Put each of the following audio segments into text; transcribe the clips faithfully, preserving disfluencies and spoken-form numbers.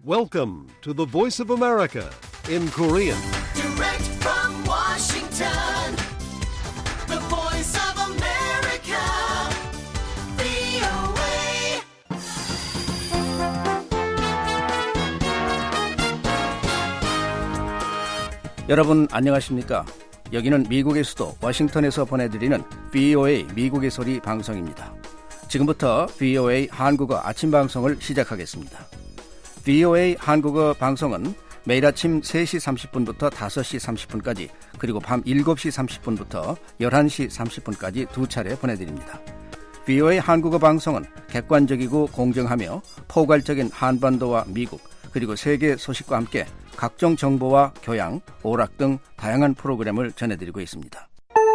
Welcome to the Voice of America in Korean. Direct from Washington, the Voice of America, 브이오에이. 여러분 안녕하십니까? 여기는 미국의 수도 워싱턴에서 보내드리는 브이오에이 미국의 소리 방송입니다. 지금부터 브이오에이 한국어 아침 방송을 시작하겠습니다. 브이오에이 한국어 방송은 매일 아침 세 시 삼십 분부터 다섯 시 삼십 분까지 그리고 밤 일곱 시 삼십 분부터 열한 시 삼십 분까지 두 차례 보내드립니다. 브이오에이 한국어 방송은 객관적이고 공정하며 포괄적인 한반도와 미국 그리고 세계 소식과 함께 각종 정보와 교양, 오락 등 다양한 프로그램을 전해드리고 있습니다.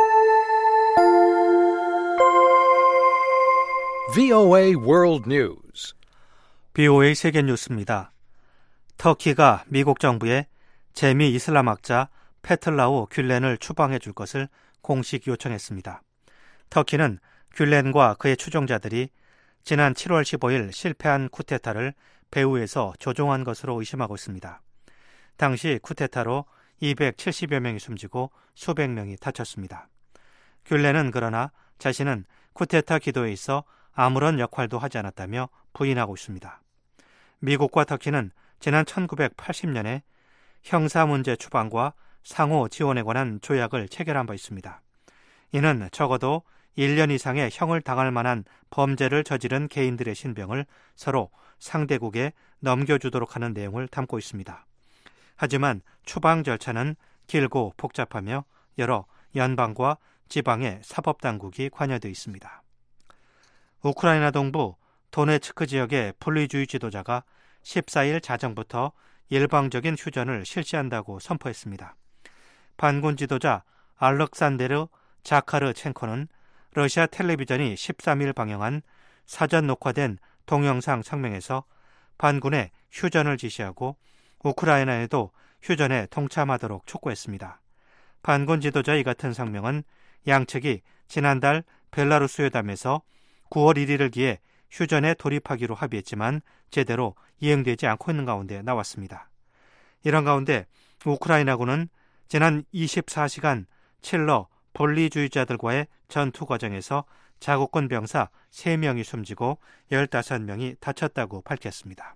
브이오에이 World News. 브이오에이 세계 뉴스입니다. 터키가 미국 정부에 재미 이슬람학자 페틀라우 귤렌을 추방해 줄 것을 공식 요청했습니다. 터키는 귤렌과 그의 추종자들이 지난 칠월 십오일 실패한 쿠데타를 배후에서 조종한 것으로 의심하고 있습니다. 당시 쿠데타로 이백칠십여 명이 숨지고 수백 명이 다쳤습니다. 귤렌은 그러나 자신은 쿠데타 기도에 있어 아무런 역할도 하지 않았다며 부인하고 있습니다. 미국과 터키는 지난 천구백팔십 년에 형사문제 추방과 상호 지원에 관한 조약을 체결한 바 있습니다. 이는 적어도 일 년 이상의 형을 당할 만한 범죄를 저지른 개인들의 신병을 서로 상대국에 넘겨주도록 하는 내용을 담고 있습니다. 하지만 추방 절차는 길고 복잡하며 여러 연방과 지방의 사법당국이 관여되어 있습니다. 우크라이나 동부 도네츠크 지역의 분리주의 지도자가 십사일 자정부터 일방적인 휴전을 실시한다고 선포했습니다. 반군 지도자 알렉산데르 자카르첸코는 러시아 텔레비전이 십삼일 방영한 사전 녹화된 동영상 성명에서 반군에 휴전을 지시하고 우크라이나에도 휴전에 동참하도록 촉구했습니다. 반군 지도자의 이 같은 성명은 양측이 지난달 벨라루스 회담에서 구월 일일을 기해 휴전에 돌입하기로 합의했지만 제대로 이행되지 않고 있는 가운데 나왔습니다. 이런 가운데 우크라이나군은 지난 이십사 시간 칠러 분리주의자들과의 전투 과정에서 자국군 병사 세 명이 숨지고 열다섯 명이 다쳤다고 밝혔습니다.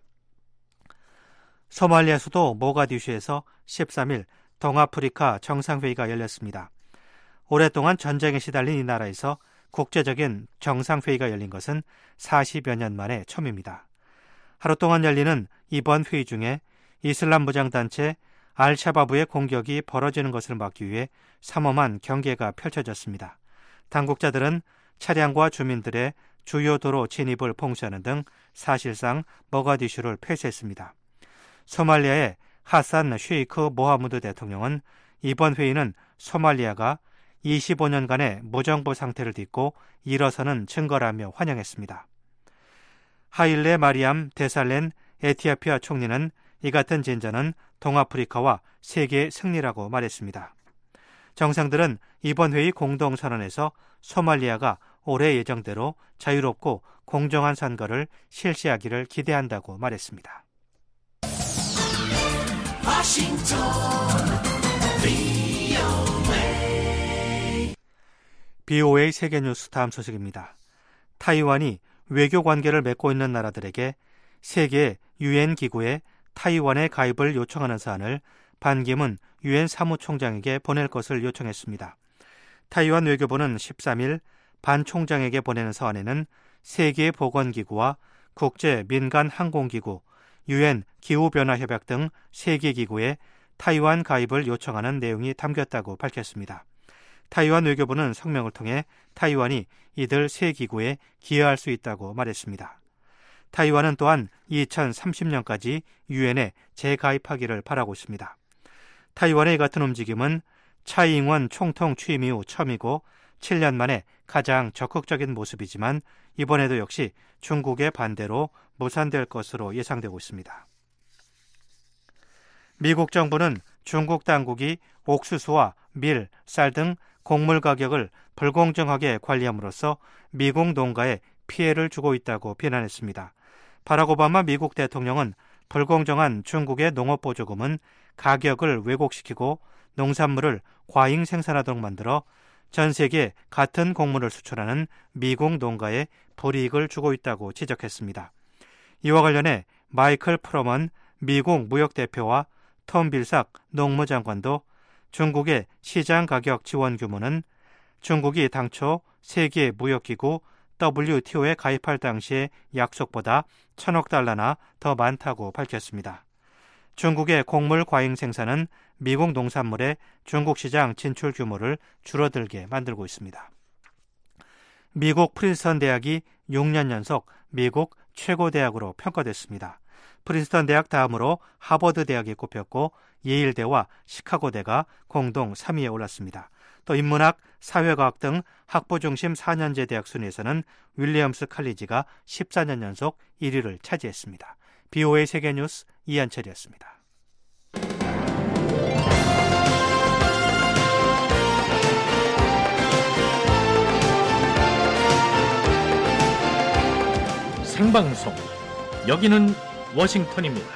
소말리아 수도 모가디슈에서 십삼일 동아프리카 정상회의가 열렸습니다. 오랫동안 전쟁에 시달린 이 나라에서 국제적인 정상회의가 열린 것은 사십여 년 만에 처음입니다. 하루 동안 열리는 이번 회의 중에 이슬람 무장단체 알샤바브의 공격이 벌어지는 것을 막기 위해 삼엄한 경계가 펼쳐졌습니다. 당국자들은 차량과 주민들의 주요 도로 진입을 봉쇄하는 등 사실상 모가디슈를 폐쇄했습니다. 소말리아의 하산 쉐이크 모하무드 대통령은 이번 회의는 소말리아가 이십오 년간의 무정부 상태를 딛고 일어서는 증거라며 환영했습니다. 하일레 마리암 데살렌 에티오피아 총리는 이 같은 진전은 동아프리카와 세계의 승리라고 말했습니다. 정상들은 이번 회의 공동선언에서 소말리아가 올해 예정대로 자유롭고 공정한 선거를 실시하기를 기대한다고 말했습니다. 워싱턴 브이오에이. 브이오에이 세계뉴스 다음 소식입니다. 타이완이 외교 관계를 맺고 있는 나라들에게 세계 유엔 기구에 타이완의 가입을 요청하는 사안을 반기문 유엔 사무총장에게 보낼 것을 요청했습니다. 타이완 외교부는 십삼일 반 총장에게 보내는 서한에는 세계보건기구와 국제민간항공기구, 유엔 기후변화협약 등 세 개 기구에 타이완 가입을 요청하는 내용이 담겼다고 밝혔습니다. 타이완 외교부는 성명을 통해 타이완이 이들 세 기구에 기여할 수 있다고 말했습니다. 타이완은 또한 이천삼십 년까지 유엔에 재가입하기를 바라고 있습니다. 타이완의 이 같은 움직임은 차이잉원 총통 취임 이후 처음이고 칠 년 만에 가장 적극적인 모습이지만 이번에도 역시 중국의 반대로 무산될 것으로 예상되고 있습니다. 미국 정부는 중국 당국이 옥수수와 밀, 쌀 등 곡물 가격을 불공정하게 관리함으로써 미국 농가에 피해를 주고 있다고 비난했습니다. 바락 오바마 미국 대통령은 불공정한 중국의 농업보조금은 가격을 왜곡시키고 농산물을 과잉 생산하도록 만들어 전 세계 같은 곡물을 수출하는 미국 농가에 불이익을 주고 있다고 지적했습니다. 이와 관련해 마이클 프로먼 미국 무역대표와 톰 빌삭 농무장관도 중국의 시장 가격 지원 규모는 중국이 당초 세계 무역기구 더블유티오에 가입할 당시의 약속보다 천억 달러나 더 많다고 밝혔습니다. 중국의 곡물 과잉 생산은 미국 농산물의 중국 시장 진출 규모를 줄어들게 만들고 있습니다. 미국 프린스턴 대학이 육 년 연속 미국 최고 대학으로 평가됐습니다. 프린스턴 대학 다음으로 하버드 대학이 꼽혔고 예일대와 시카고대가 공동 삼 위에 올랐습니다. 또 인문학, 사회과학 등 학부 중심 사 년제 대학 순위에서는 윌리엄스 칼리지가 십사 년 연속 일 위를 차지했습니다. 비오에이 세계뉴스 이한철이었습니다. 생방송, 여기는 워싱턴입니다.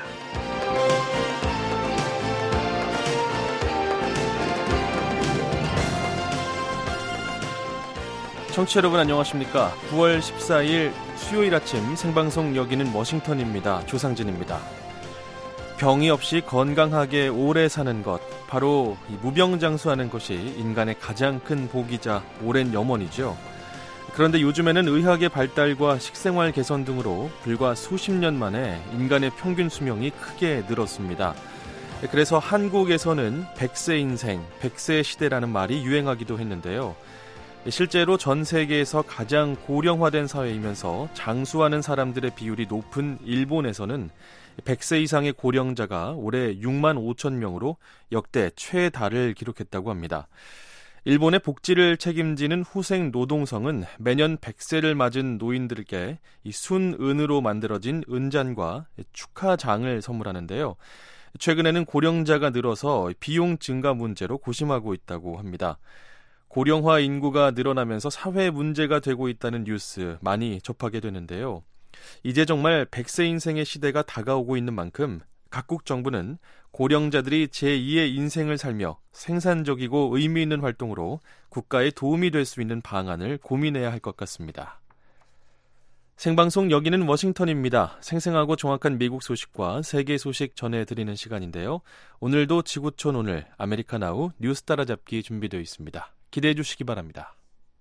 청취자 여러분 안녕하십니까? 구월 십사일 수요일 아침 생방송 여기는 워싱턴입니다. 조상진입니다. 병이 없이 건강하게 오래 사는 것, 바로 무병장수하는 것이 인간의 가장 큰 복이자 오랜 염원이죠. 그런데 요즘에는 의학의 발달과 식생활 개선 등으로 불과 수십 년 만에 인간의 평균 수명이 크게 늘었습니다. 그래서 한국에서는 백세 인생, 백세 시대라는 말이 유행하기도 했는데요. 실제로 전 세계에서 가장 고령화된 사회이면서 장수하는 사람들의 비율이 높은 일본에서는 백세 이상의 고령자가 올해 육만 오천 명으로 역대 최다를 기록했다고 합니다. 일본의 복지를 책임지는 후생 노동성은 매년 백세를 맞은 노인들에게 이 순은으로 만들어진 은잔과 축하장을 선물하는데요. 최근에는 고령자가 늘어서 비용 증가 문제로 고심하고 있다고 합니다. 고령화 인구가 늘어나면서 사회 문제가 되고 있다는 뉴스 많이 접하게 되는데요. 이제 정말 백세 인생의 시대가 다가오고 있는 만큼 각국 정부는 고령자들이 제이의 인생을 살며 생산적이고 의미 있는 활동으로 국가에 도움이 될 수 있는 방안을 고민해야 할 것 같습니다. 생방송 여기는 워싱턴입니다. 생생하고 정확한 미국 소식과 세계 소식 전해드리는 시간인데요. 오늘도 지구촌 오늘 아메리카나우 뉴스 따라잡기 준비되어 있습니다. 기대해 주시기 바랍니다.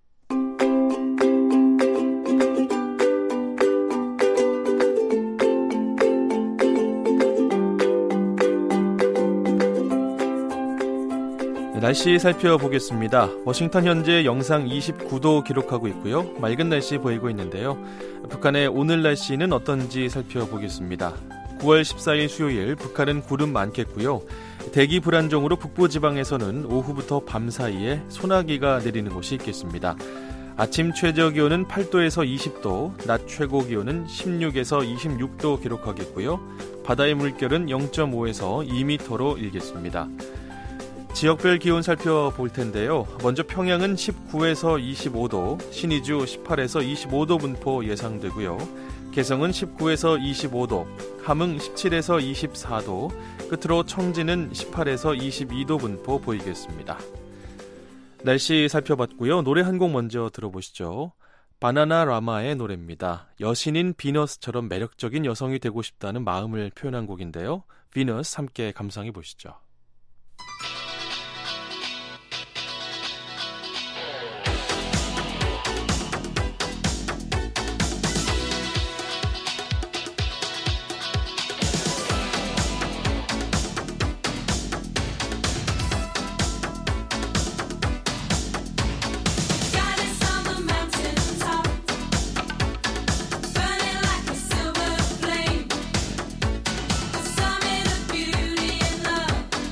날씨 살펴보겠습니다. 워싱턴 현재 영상 이십구 도 기록하고 있고요. 맑은 날씨 보이고 있는데요. 북한의 오늘 날씨는 어떤지 살펴보겠습니다. 구월 십사일 수요일 북한은 구름 많겠고요. 대기 불안정으로 북부지방에서는 오후부터 밤 사이에 소나기가 내리는 곳이 있겠습니다. 아침 최저 기온은 팔 도에서 이십 도, 낮 최고 기온은 십육에서 이십육 도 기록하겠고요. 바다의 물결은 영 점 오에서 이 미터로 일겠습니다. 지역별 기온 살펴볼 텐데요. 먼저 평양은 십구에서 이십오 도, 신의주 십팔에서 이십오 도 분포 예상되고요. 개성은 십구에서 이십오 도, 함흥 십칠에서 이십사 도, 끝으로 청진은 십팔에서 이십이 도 분포 보이겠습니다. 날씨 살펴봤고요. 노래 한 곡 먼저 들어보시죠. 바나나 라마의 노래입니다. 여신인 비너스처럼 매력적인 여성이 되고 싶다는 마음을 표현한 곡인데요. 비너스 함께 감상해 보시죠. Burning like a silver flame, the summit of beauty and love.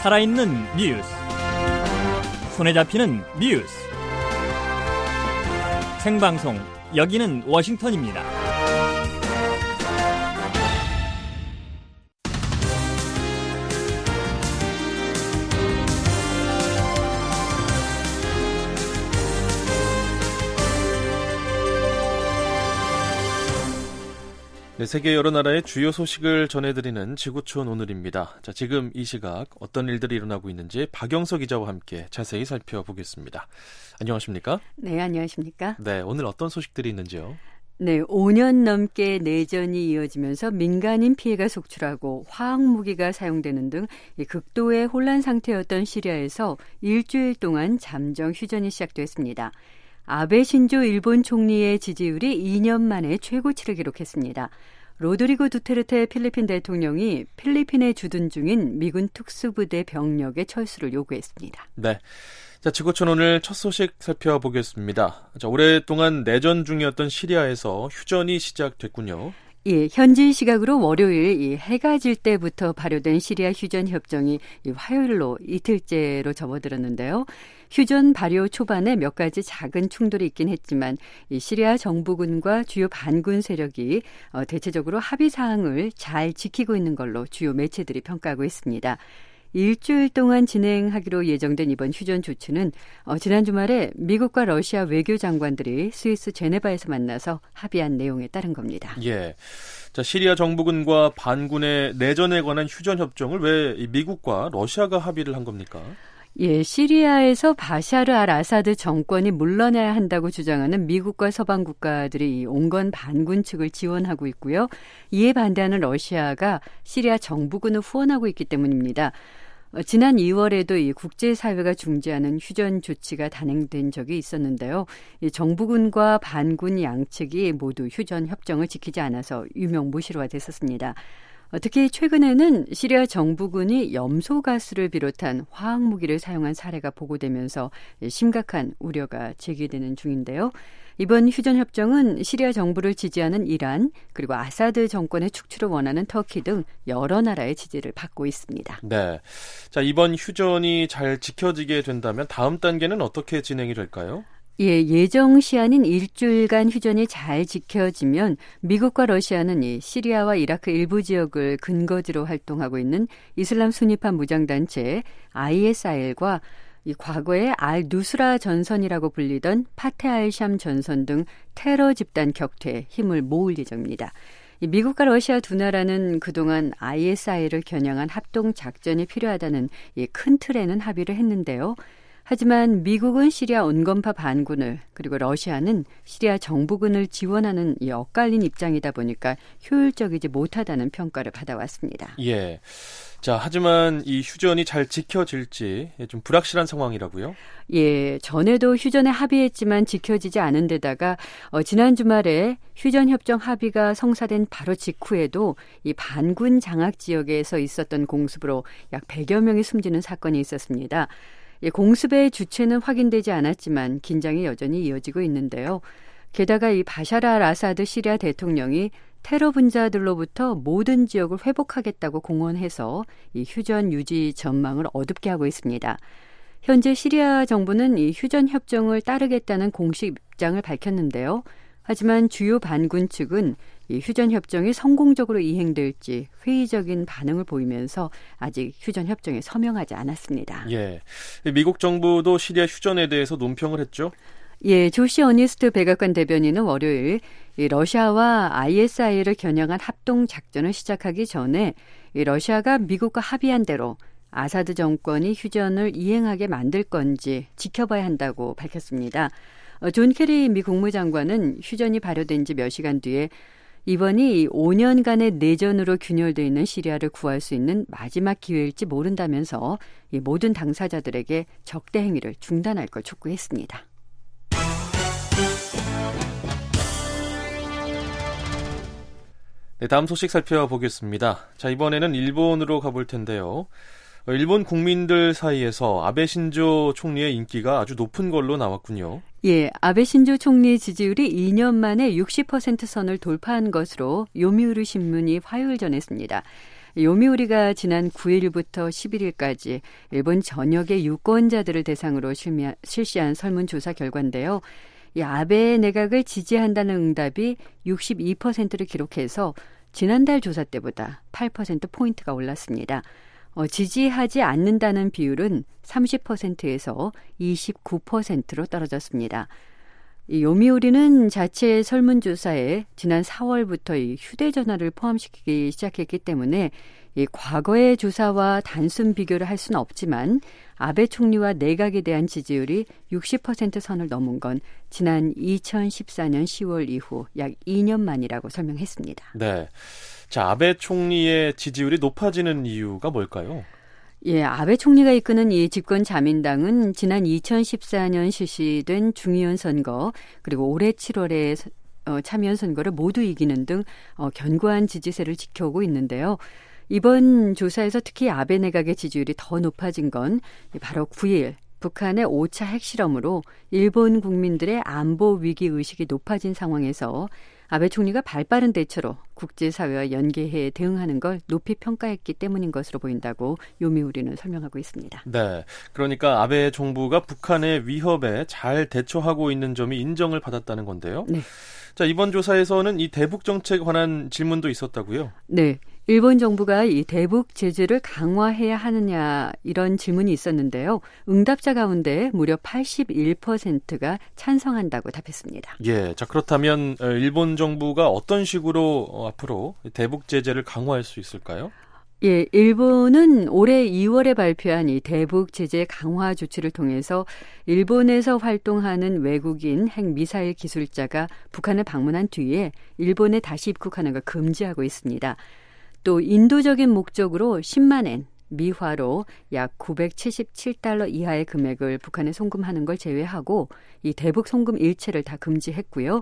살아있는 뉴스, 손에 잡히는 뉴스, 생방송 여기는 워싱턴입니다. 네, 세계 여러 나라의 주요 소식을 전해드리는 지구촌 오늘입니다. 자, 지금 이 시각 어떤 일들이 일어나고 있는지 박영서 기자와 함께 자세히 살펴보겠습니다. 안녕하십니까? 네, 안녕하십니까? 네, 오늘 어떤 소식들이 있는지요? 네, 오 년 넘게 내전이 이어지면서 민간인 피해가 속출하고 화학무기가 사용되는 등 극도의 혼란 상태였던 시리아에서 일주일 동안 잠정 휴전이 시작됐습니다. 아베 신조 일본 총리의 지지율이 이 년 만에 최고치를 기록했습니다. 로드리고 두테르테 필리핀 대통령이 필리핀에 주둔 중인 미군 특수부대 병력의 철수를 요구했습니다. 네. 자, 지구촌 오늘 첫 소식 살펴보겠습니다. 자, 오랫동안 내전 중이었던 시리아에서 휴전이 시작됐군요. 예, 현지 시각으로 월요일 이 해가 질 때부터 발효된 시리아 휴전 협정이 이 화요일로 이틀째로 접어들었는데요. 휴전 발효 초반에 몇 가지 작은 충돌이 있긴 했지만 이 시리아 정부군과 주요 반군 세력이 어, 대체적으로 합의 사항을 잘 지키고 있는 걸로 주요 매체들이 평가하고 있습니다. 일주일 동안 진행하기로 예정된 이번 휴전 조치는 어, 지난 주말에 미국과 러시아 외교장관들이 스위스 제네바에서 만나서 합의한 내용에 따른 겁니다. 예. 자, 시리아 정부군과 반군의 내전에 관한 휴전 협정을 왜 미국과 러시아가 합의를 한 겁니까? 예, 시리아에서 바샤르 알 아사드 정권이 물러나야 한다고 주장하는 미국과 서방 국가들이 온건 반군 측을 지원하고 있고요. 이에 반대하는 러시아가 시리아 정부군을 후원하고 있기 때문입니다. 어, 지난 이월에도 이 국제사회가 중재하는 휴전 조치가 단행된 적이 있었는데요. 이 정부군과 반군 양측이 모두 휴전 협정을 지키지 않아서 유명무실화 됐었습니다. 특히 최근에는 시리아 정부군이 염소가스를 비롯한 화학무기를 사용한 사례가 보고되면서 심각한 우려가 제기되는 중인데요. 이번 휴전협정은 시리아 정부를 지지하는 이란, 그리고 아사드 정권의 축출을 원하는 터키 등 여러 나라의 지지를 받고 있습니다. 네. 자, 이번 휴전이 잘 지켜지게 된다면 다음 단계는 어떻게 진행이 될까요? 예, 예정 시한인 일주일간 휴전이 잘 지켜지면 미국과 러시아는 이 시리아와 이라크 일부 지역을 근거지로 활동하고 있는 이슬람 순위파 무장단체 아이에스아이엘과 이 과거에 알 누스라 전선이라고 불리던 파테 알샴 전선 등 테러 집단 격퇴에 힘을 모을 예정입니다. 이 미국과 러시아 두 나라는 그동안 아이에스아이엘을 겨냥한 합동 작전이 필요하다는 이 큰 틀에는 합의를 했는데요. 하지만 미국은 시리아 온건파 반군을, 그리고 러시아는 시리아 정부군을 지원하는 이 엇갈린 입장이다 보니까 효율적이지 못하다는 평가를 받아왔습니다. 예. 자, 하지만 이 휴전이 잘 지켜질지 좀 불확실한 상황이라고요? 예, 전에도 휴전에 합의했지만 지켜지지 않은 데다가 어, 지난 주말에 휴전협정 합의가 성사된 바로 직후에도 이 반군 장악 지역에서 있었던 공습으로 약 백여 명이 숨지는 사건이 있었습니다. 예, 공습의 주체는 확인되지 않았지만 긴장이 여전히 이어지고 있는데요. 게다가 이 바샤르 알 아사드 시리아 대통령이 테러 분자들로부터 모든 지역을 회복하겠다고 공언해서 이 휴전 유지 전망을 어둡게 하고 있습니다. 현재 시리아 정부는 이 휴전 협정을 따르겠다는 공식 입장을 밝혔는데요. 하지만 주요 반군 측은 이 휴전 협정이 성공적으로 이행될지 회의적인 반응을 보이면서 아직 휴전 협정에 서명하지 않았습니다. 예, 미국 정부도 시리아 휴전에 대해서 논평을 했죠? 예, 조시 어니스트 백악관 대변인은 월요일 이 러시아와 아이에스아이엘을 겨냥한 합동 작전을 시작하기 전에 이 러시아가 미국과 합의한 대로 아사드 정권이 휴전을 이행하게 만들 건지 지켜봐야 한다고 밝혔습니다. 어, 존 케리 미 국무장관은 휴전이 발효된 지 몇 시간 뒤에 이번이 오 년간의 내전으로 균열되어 있는 시리아를 구할 수 있는 마지막 기회일지 모른다면서 이 모든 당사자들에게 적대 행위를 중단할 걸 촉구했습니다. 네, 다음 소식 살펴보겠습니다. 자, 이번에는 일본으로 가볼 텐데요. 일본 국민들 사이에서 아베 신조 총리의 인기가 아주 높은 걸로 나왔군요. 예, 아베 신조 총리 지지율이 이 년 만에 육십 퍼센트 선을 돌파한 것으로 요미우리 신문이 화요일 전했습니다. 요미우리가 지난 구 일부터 십일 일까지 일본 전역의 유권자들을 대상으로 실시한 설문조사 결과인데요. 이 아베 내각을 지지한다는 응답이 육십이 퍼센트를 기록해서 지난달 조사 때보다 팔 퍼센트포인트가 올랐습니다. 어, 지지하지 않는다는 비율은 삼십 퍼센트에서 이십구 퍼센트로 떨어졌습니다. 이 요미우리는 자체 설문조사에 지난 사월부터 이 휴대전화를 포함시키기 시작했기 때문에 이 과거의 조사와 단순 비교를 할 수는 없지만 아베 총리와 내각에 대한 지지율이 육십 퍼센트 선을 넘은 건 지난 이천십사 년 시월 이후 약 이 년 만이라고 설명했습니다. 네. 자, 아베 총리의 지지율이 높아지는 이유가 뭘까요? 예, 아베 총리가 이끄는 이 집권 자민당은 지난 이천십사 년 실시된 중의원 선거 그리고 올해 칠월에 어, 참여연 선거를 모두 이기는 등 어, 견고한 지지세를 지켜오고 있는데요. 이번 조사에서 특히 아베 내각의 지지율이 더 높아진 건 바로 구 일 북한의 오 차 핵실험으로 일본 국민들의 안보 위기 의식이 높아진 상황에서 아베 총리가 발빠른 대처로 국제사회와 연계해 대응하는 걸 높이 평가했기 때문인 것으로 보인다고 요미우리는 설명하고 있습니다. 네, 그러니까 아베 정부가 북한의 위협에 잘 대처하고 있는 점이 인정을 받았다는 건데요. 네. 자, 이번 조사에서는 이 대북 정책에 관한 질문도 있었다고요? 네. 일본 정부가 이 대북 제재를 강화해야 하느냐 이런 질문이 있었는데요. 응답자 가운데 무려 팔십일 퍼센트가 찬성한다고 답했습니다. 예, 자 그렇다면 일본 정부가 어떤 식으로 앞으로 대북 제재를 강화할 수 있을까요? 예, 일본은 올해 이월에 발표한 이 대북 제재 강화 조치를 통해서 일본에서 활동하는 외국인 핵미사일 기술자가 북한을 방문한 뒤에 일본에 다시 입국하는 걸 금지하고 있습니다. 또 인도적인 목적으로 십만 엔, 미화로 약 구백칠십칠 달러 이하의 금액을 북한에 송금하는 걸 제외하고 이 대북 송금 일체를 다 금지했고요.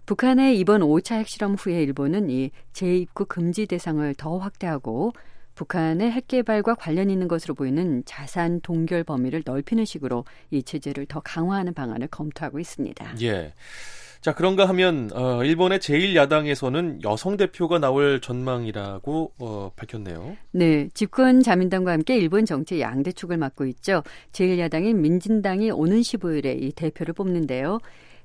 북한의 이번 오 차 핵실험 후에 일본은 이 재입국 금지 대상을 더 확대하고 북한의 핵개발과 관련 있는 것으로 보이는 자산 동결 범위를 넓히는 식으로 이 제재를 더 강화하는 방안을 검토하고 있습니다. 예. 자, 그런가 하면 어, 일본의 제일 야당에서는 여성 대표가 나올 전망이라고 어, 밝혔네요. 네, 집권 자민당과 함께 일본 정치 양대 축을 맡고 있죠. 제일 야당인 민진당이 오는 십오 일에 이 대표를 뽑는데요.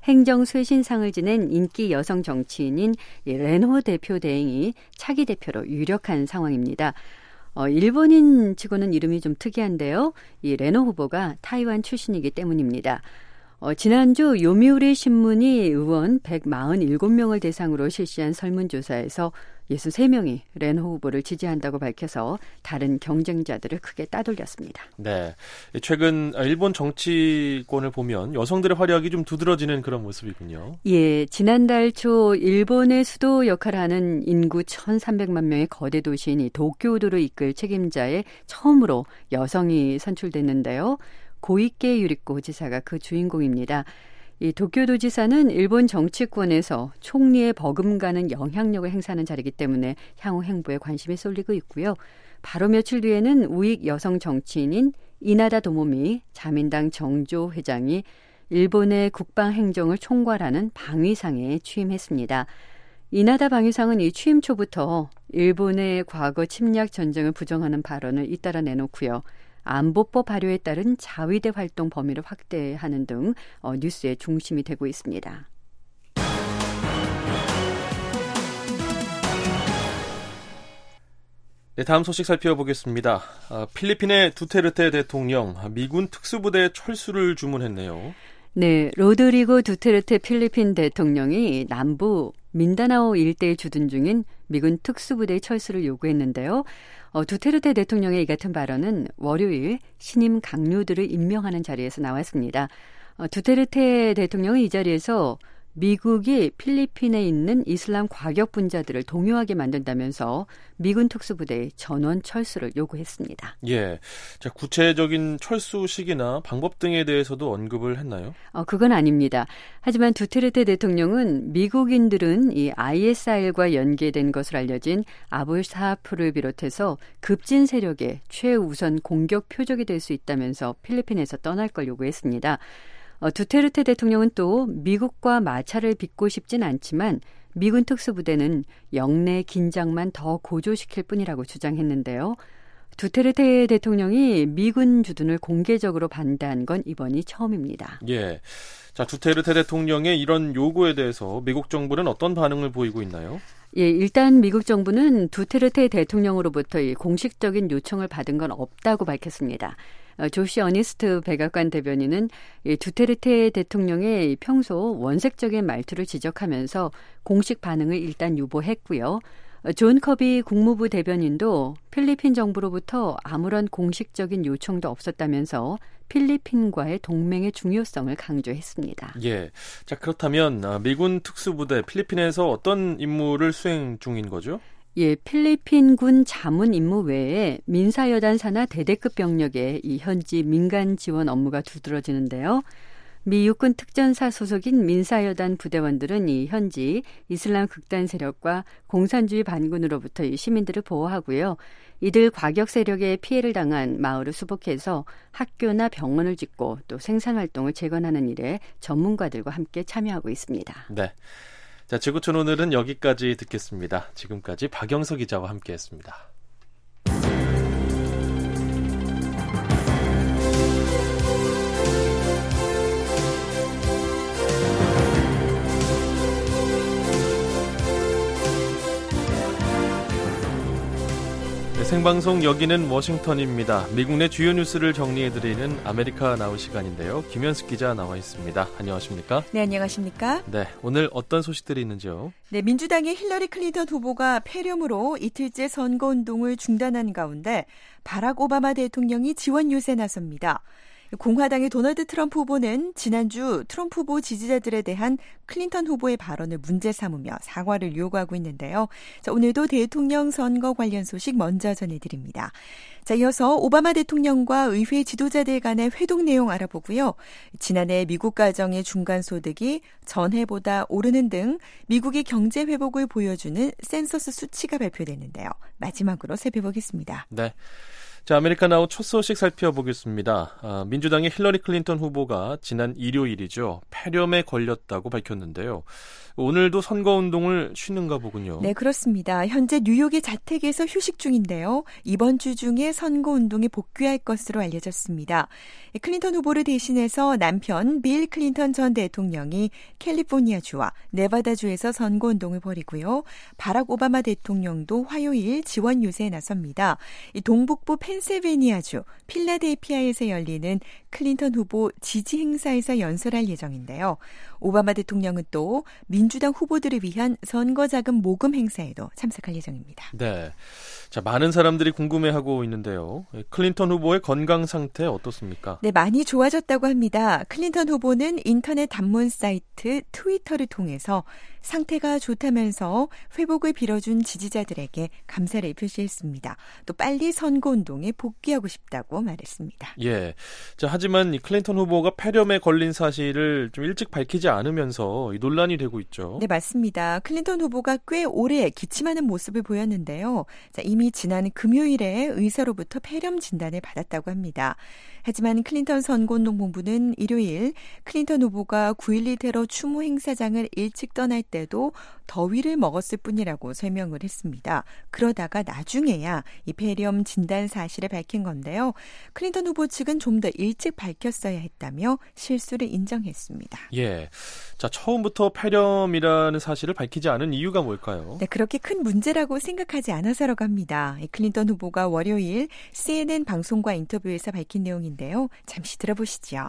행정쇄신상을 지낸 인기 여성 정치인인 렌호 대표 대행이 차기 대표로 유력한 상황입니다. 어, 일본인 치고는 이름이 좀 특이한데요. 이 렌호 후보가 타이완 출신이기 때문입니다. 어, 지난주 요미우리 신문이 의원 백사십칠 명을 대상으로 실시한 설문조사에서 육십삼 명이 렌호 후보를 지지한다고 밝혀서 다른 경쟁자들을 크게 따돌렸습니다. 네, 최근 일본 정치권을 보면 여성들의 활약이 좀 두드러지는 그런 모습이군요. 예, 지난달 초 일본의 수도 역할을 하는 인구 천삼백만 명의 거대 도시인 이 도쿄도를 이끌 책임자에 처음으로 여성이 선출됐는데요. 고이케 유리코 지사가 그 주인공입니다. 이 도쿄도 지사는 일본 정치권에서 총리의 버금가는 영향력을 행사하는 자리이기 때문에 향후 행보에 관심이 쏠리고 있고요. 바로 며칠 뒤에는 우익 여성 정치인인 이나다 도모미 자민당 정조 회장이 일본의 국방행정을 총괄하는 방위상에 취임했습니다. 이나다 방위상은 이 취임 초부터 일본의 과거 침략 전쟁을 부정하는 발언을 잇따라 내놓고요. 안보법 발효에 따른 자위대 활동 범위를 확대하는 등 어, 뉴스의 중심이 되고 있습니다. 네, 다음 소식 살펴보겠습니다. 아, 필리핀의 두테르테 대통령 미군 특수부대 철수를 주문했네요. 네, 로드리고 두테르테 필리핀 대통령이 남부 민다나오 일대에 주둔 중인 미군 특수부대의 철수를 요구했는데요. 어, 두테르테 대통령의 이 같은 발언은 월요일 신임 강요들을 임명하는 자리에서 나왔습니다. 어, 두테르테 대통령은 이 자리에서 미국이 필리핀에 있는 이슬람 과격 분자들을 동요하게 만든다면서 미군 특수부대의 전원 철수를 요구했습니다. 예, 자 구체적인 철수 시기나 방법 등에 대해서도 언급을 했나요? 어, 그건 아닙니다. 하지만 두테르테 대통령은 미국인들은 이 아이에스아이엘과 연계된 것으로 알려진 아부 사하프를 비롯해서 급진 세력의 최우선 공격 표적이 될 수 있다면서 필리핀에서 떠날 걸 요구했습니다. 어, 두테르테 대통령은 또 미국과 마찰을 빚고 싶진 않지만 미군 특수부대는 영내 긴장만 더 고조시킬 뿐이라고 주장했는데요. 두테르테 대통령이 미군 주둔을 공개적으로 반대한 건 이번이 처음입니다. 예. 자, 두테르테 대통령의 이런 요구에 대해서 미국 정부는 어떤 반응을 보이고 있나요? 예, 일단 미국 정부는 두테르테 대통령으로부터 이 공식적인 요청을 받은 건 없다고 밝혔습니다. 조시 어니스트 백악관 대변인은 이 두테르테 대통령의 평소 원색적인 말투를 지적하면서 공식 반응을 일단 유보했고요. 존 커비 국무부 대변인도 필리핀 정부로부터 아무런 공식적인 요청도 없었다면서 필리핀과의 동맹의 중요성을 강조했습니다. 예. 자, 그렇다면 미군 특수부대 필리핀에서 어떤 임무를 수행 중인 거죠? 예, 필리핀군 자문 임무 외에 민사여단 산하 대대급 병력의 이 현지 민간 지원 업무가 두드러지는데요. 미 육군 특전사 소속인 민사여단 부대원들은 이 현지 이슬람 극단 세력과 공산주의 반군으로부터 이 시민들을 보호하고요. 이들 과격 세력에 피해를 당한 마을을 수복해서 학교나 병원을 짓고 또 생산활동을 재건하는 일에 전문가들과 함께 참여하고 있습니다. 네. 자, 지구촌 오늘은 여기까지 듣겠습니다. 지금까지 박영석 기자와 함께했습니다. 네, 생방송 여기는 워싱턴입니다. 미국 내 주요 뉴스를 정리해드리는 아메리카 나우 시간인데요. 김현숙 기자 나와 있습니다. 안녕하십니까? 네, 안녕하십니까? 네, 오늘 어떤 소식들이 있는지요? 네, 민주당의 힐러리 클린턴 후보가 폐렴으로 이틀째 선거운동을 중단한 가운데 바락 오바마 대통령이 지원 요새에 나섭니다. 공화당의 도널드 트럼프 후보는 지난주 트럼프 후보 지지자들에 대한 클린턴 후보의 발언을 문제 삼으며 사과를 요구하고 있는데요. 자, 오늘도 대통령 선거 관련 소식 먼저 전해드립니다. 자, 이어서 오바마 대통령과 의회 지도자들 간의 회동 내용 알아보고요. 지난해 미국 가정의 중간소득이 전해보다 오르는 등 미국의 경제 회복을 보여주는 센서스 수치가 발표됐는데요. 마지막으로 살펴보겠습니다. 네. 자, 아메리카 나우 첫 소식 살펴보겠습니다. 아, 민주당의 힐러리 클린턴 후보가 지난 일요일이죠. 폐렴에 걸렸다고 밝혔는데요. 오늘도 선거운동을 쉬는가 보군요. 네, 그렇습니다. 현재 뉴욕의 자택에서 휴식 중인데요. 이번 주 중에 선거운동에 복귀할 것으로 알려졌습니다. 클린턴 후보를 대신해서 남편 빌 클린턴 전 대통령이 캘리포니아주와 네바다주에서 선거운동을 벌이고요. 바락 오바마 대통령도 화요일 지원 요새에 나섭니다. 동북부 펜실베니아주 필라델피아에서 열리는 클린턴 후보 지지 행사에서 연설할 예정인데요. 오바마 대통령은 또 민주당 후보들을 위한 선거 자금 모금 행사에도 참석할 예정입니다. 네, 자, 많은 사람들이 궁금해하고 있는데요. 클린턴 후보의 건강 상태 어떻습니까? 네, 많이 좋아졌다고 합니다. 클린턴 후보는 인터넷 단문 사이트 트위터를 통해서 상태가 좋다면서 회복을 빌어준 지지자들에게 감사를 표시했습니다. 또 빨리 선거운동에 복귀하고 싶다고 말했습니다. 예. 자, 하지만 이 클린턴 후보가 폐렴에 걸린 사실을 좀 일찍 밝히지 않으면서 이 논란이 되고 있죠. 네, 맞습니다. 클린턴 후보가 꽤 오래 기침하는 모습을 보였는데요. 자, 이미 지난 금요일에 의사로부터 폐렴 진단을 받았다고 합니다. 하지만 클린턴 선거운동 본부는 일요일 클린턴 후보가 구일일 테러 추모 행사장을 일찍 떠날 때도 더위를 먹었을 뿐이라고 설명을 했습니다. 그러다가 나중에야 이 폐렴 진단 사실을 밝힌 건데요. 클린턴 후보 측은 좀 더 일찍 밝혔어야 했다며 실수를 인정했습니다. 예. 자, 처음부터 폐렴이라는 사실을 밝히지 않은 이유가 뭘까요? 네, 그렇게 큰 문제라고 생각하지 않아서라고 합니다. 클린턴 후보가 월요일 씨엔엔 방송과 인터뷰에서 밝힌 내용인데요. 잠시 들어보시죠.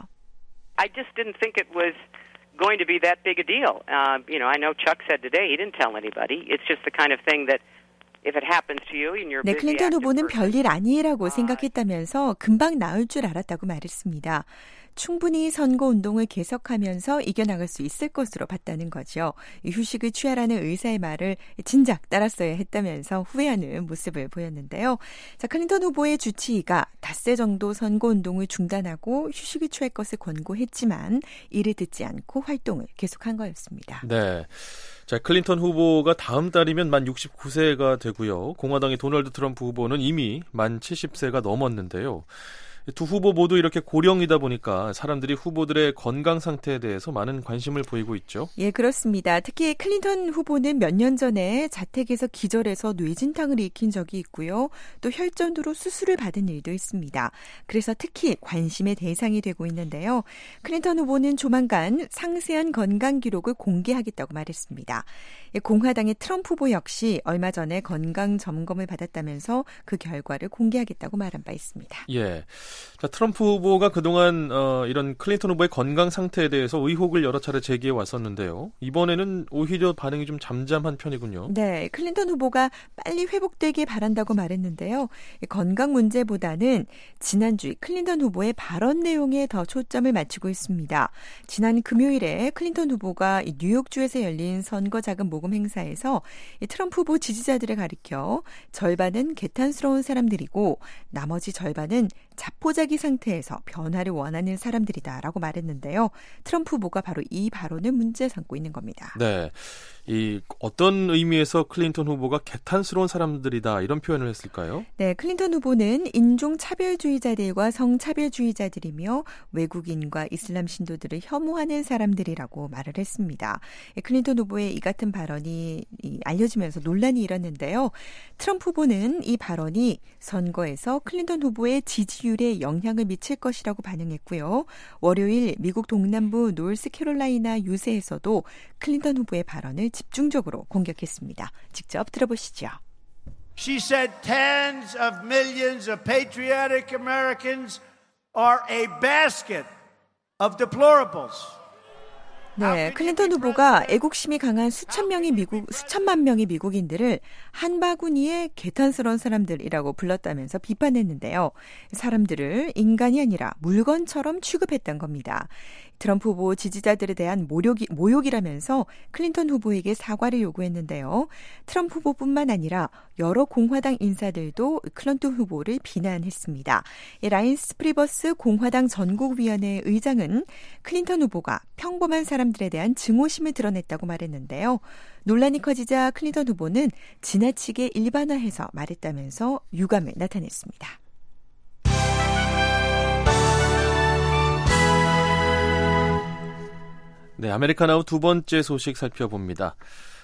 I just didn't think it was going to be that big a deal. Uh, you know, I know Chuck said today he didn't tell anybody. It's just the kind of thing that if it happens to you and you're 네, busy 클린턴 active 후보는 person, 별일 아니라고 생각했다면서 금방 나을 줄 알았다고 말했습니다. 충분히 선거운동을 계속하면서 이겨나갈 수 있을 것으로 봤다는 거죠. 휴식을 취하라는 의사의 말을 진작 따랐어야 했다면서 후회하는 모습을 보였는데요. 자, 클린턴 후보의 주치의가 닷새 정도 선거운동을 중단하고 휴식을 취할 것을 권고했지만 이를 듣지 않고 활동을 계속한 거였습니다. 네. 자, 클린턴 후보가 다음 달이면 만 육십구 세가 되고요. 공화당의 도널드 트럼프 후보는 이미 만 칠십 세가 넘었는데요. 두 후보 모두 이렇게 고령이다 보니까 사람들이 후보들의 건강 상태에 대해서 많은 관심을 보이고 있죠. 예, 그렇습니다. 특히 클린턴 후보는 몇 년 전에 자택에서 기절해서 뇌진탕을 일으킨 적이 있고요. 또 혈전으로 수술을 받은 일도 있습니다. 그래서 특히 관심의 대상이 되고 있는데요. 클린턴 후보는 조만간 상세한 건강 기록을 공개하겠다고 말했습니다. 공화당의 트럼프 후보 역시 얼마 전에 건강 점검을 받았다면서 그 결과를 공개하겠다고 말한 바 있습니다. 예, 자, 트럼프 후보가 그동안 어, 이런 클린턴 후보의 건강 상태에 대해서 의혹을 여러 차례 제기해 왔었는데요. 이번에는 오히려 반응이 좀 잠잠한 편이군요. 네, 클린턴 후보가 빨리 회복되길 바란다고 말했는데요. 건강 문제보다는 지난주 클린턴 후보의 발언 내용에 더 초점을 맞추고 있습니다. 지난 금요일에 클린턴 후보가 뉴욕주에서 열린 선거 자금 모금 행사에서 트럼프 후보 지지자들을 가리켜 절반은 개탄스러운 사람들이고 나머지 절반은 자포자기 상태에서 변화를 원하는 사람들이다라고 말했는데요. 트럼프 후보가 바로 이 발언을 문제 삼고 있는 겁니다. 네, 이 어떤 의미에서 클린턴 후보가 개탄스러운 사람들이다 이런 표현을 했을까요? 네, 클린턴 후보는 인종차별주의자들과 성차별주의자들이며 외국인과 이슬람 신도들을 혐오하는 사람들이라고 말을 했습니다. 클린턴 후보의 이 같은 발언이 알려지면서 논란이 일었는데요. 트럼프 후보는 이 발언이 선거에서 클린턴 후보의 지지율에 영향을 미칠 것이라고 반응했고요. 월요일 미국 동남부 노스캐롤라이나 유세에서도 클린턴 후보의 발언을 집중적으로 공격했습니다. 직접 들어보시죠. She said tens of millions of patriotic Americans are a basket of deplorables. 네, 클린턴 후보가 애국심이 강한 수천 명의 미국, 수천만 명의 미국인들을 한 바구니에 개탄스러운 사람들이라고 불렀다면서 비판했는데요. 사람들을 인간이 아니라 물건처럼 취급했던 겁니다. 트럼프 후보 지지자들에 대한 모욕이, 모욕이라면서 클린턴 후보에게 사과를 요구했는데요. 트럼프 후보뿐만 아니라 여러 공화당 인사들도 클린턴 후보를 비난했습니다. 라인스 프리버스 공화당 전국위원회 의장은 클린턴 후보가 평범한 사람들에 대한 증오심을 드러냈다고 말했는데요. 논란이 커지자 클린턴 후보는 지나치게 일반화해서 말했다면서 유감을 나타냈습니다. 네, 아메리카나우 두 번째 소식 살펴봅니다.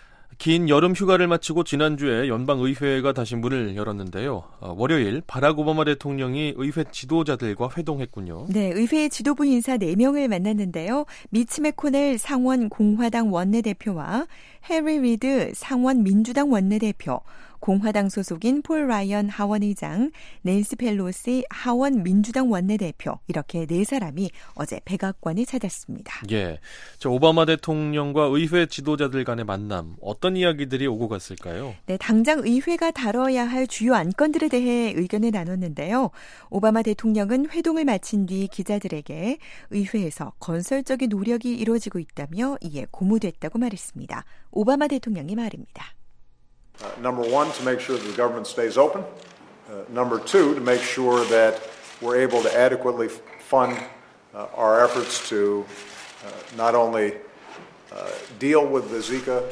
긴 여름 휴가를 마치고 지난주에 연방의회가 다시 문을 열었는데요. 어, 월요일 바락 오바마 대통령이 의회 지도자들과 회동했군요. 네, 의회 지도부 인사 네 명을 만났는데요. 미치 매코넬 상원 공화당 원내대표와 해리 리드 상원 민주당 원내대표, 공화당 소속인 폴 라이언 하원의장, 낸시 펠로시 하원 민주당 원내대표 이렇게 네 사람이 어제 백악관을 찾았습니다. 예, 저 오바마 대통령과 의회 지도자들 간의 만남 어떤 이야기들이 오고 갔을까요? 네, 당장 의회가 다뤄야 할 주요 안건들에 대해 의견을 나눴는데요. 오바마 대통령은 회동을 마친 뒤 기자들에게 의회에서 건설적인 노력이 이루어지고 있다며 이에 고무됐다고 말했습니다. 오바마 대통령의 말입니다. Uh, number one, to make sure that the government stays open. Uh, number two, to make sure that we're able to adequately fund uh, our efforts to uh, not only uh, deal with the Zika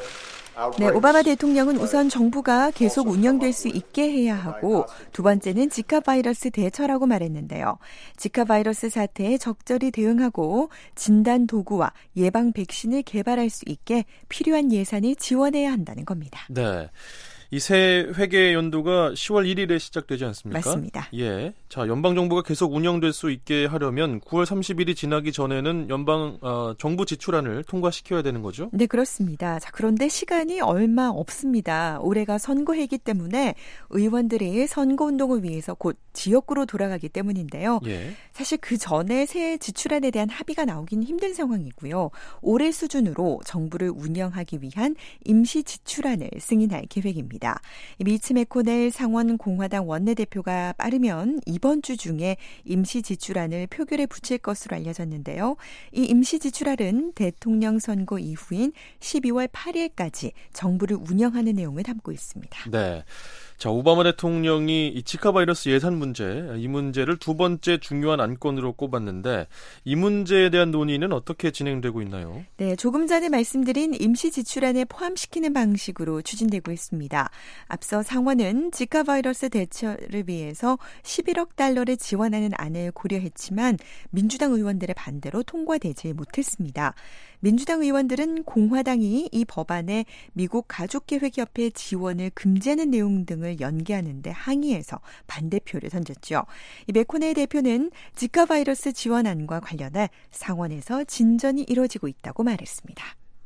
네, 오바마 대통령은 우선 정부가 계속 운영될 수 있게 해야 하고 두 번째는 지카 바이러스 대처라고 말했는데요. 지카 바이러스 사태에 적절히 대응하고 진단 도구와 예방 백신을 개발할 수 있게 필요한 예산을 지원해야 한다는 겁니다. 네. 이 새 회계 연도가 시월 일일에 시작되지 않습니까? 맞습니다. 예. 자, 연방 정부가 계속 운영될 수 있게 하려면 구월 삼십일이 지나기 전에는 연방 어, 정부 지출안을 통과시켜야 되는 거죠? 네, 그렇습니다. 자, 그런데 시간이 얼마 없습니다. 올해가 선거해이기 때문에 의원들이 선거운동을 위해서 곧 지역구로 돌아가기 때문인데요. 예. 사실 그 전에 새 지출안에 대한 합의가 나오긴 힘든 상황이고요. 올해 수준으로 정부를 운영하기 위한 임시 지출안을 승인할 계획입니다. 미치 매코넬 상원 공화당 원내대표가 빠르면 이번 주 중에 임시 지출안을 표결에 붙일 것으로 알려졌는데요. 이 임시 지출안은 대통령 선거 이후인 십이월 팔일까지 정부를 운영하는 내용을 담고 있습니다. 네. 자, 오바마 대통령이 이 지카 바이러스 예산 문제, 이 문제를 두 번째 중요한 안건으로 꼽았는데 이 문제에 대한 논의는 어떻게 진행되고 있나요? 네, 조금 전에 말씀드린 임시 지출안에 포함시키는 방식으로 추진되고 있습니다. 앞서 상원은 지카 바이러스 대처를 위해서 십일억 달러를 지원하는 안을 고려했지만 민주당 의원들의 반대로 통과되지 못했습니다. 민주당 의원들은 공화당이 이 법안에 미국 가족계획협회 지원을 금지하는 내용 등을 연계하는데 항의해서 반대표를 던졌죠. 이 맥코네일 대표는 지카 바이러스 지원안과 관련해 상원에서 진전이 이루어지고 있다고 말했습니다.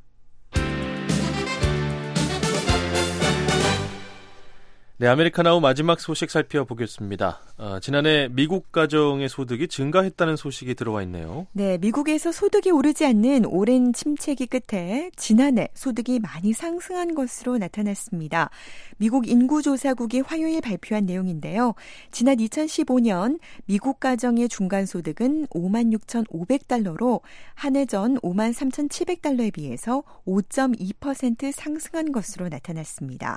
네, 아메리카나우 마지막 소식 살펴보겠습니다. 아, 지난해 미국 가정의 소득이 증가했다는 소식이 들어와 있네요. 네, 미국에서 소득이 오르지 않는 오랜 침체기 끝에 지난해 소득이 많이 상승한 것으로 나타났습니다. 미국 인구조사국이 화요일 발표한 내용인데요. 지난 이천십오 년 미국 가정의 중간소득은 오만 육천오백 달러로 한 해 전 오만 삼천칠백 달러에 비해서 오 점 이 퍼센트 상승한 것으로 나타났습니다.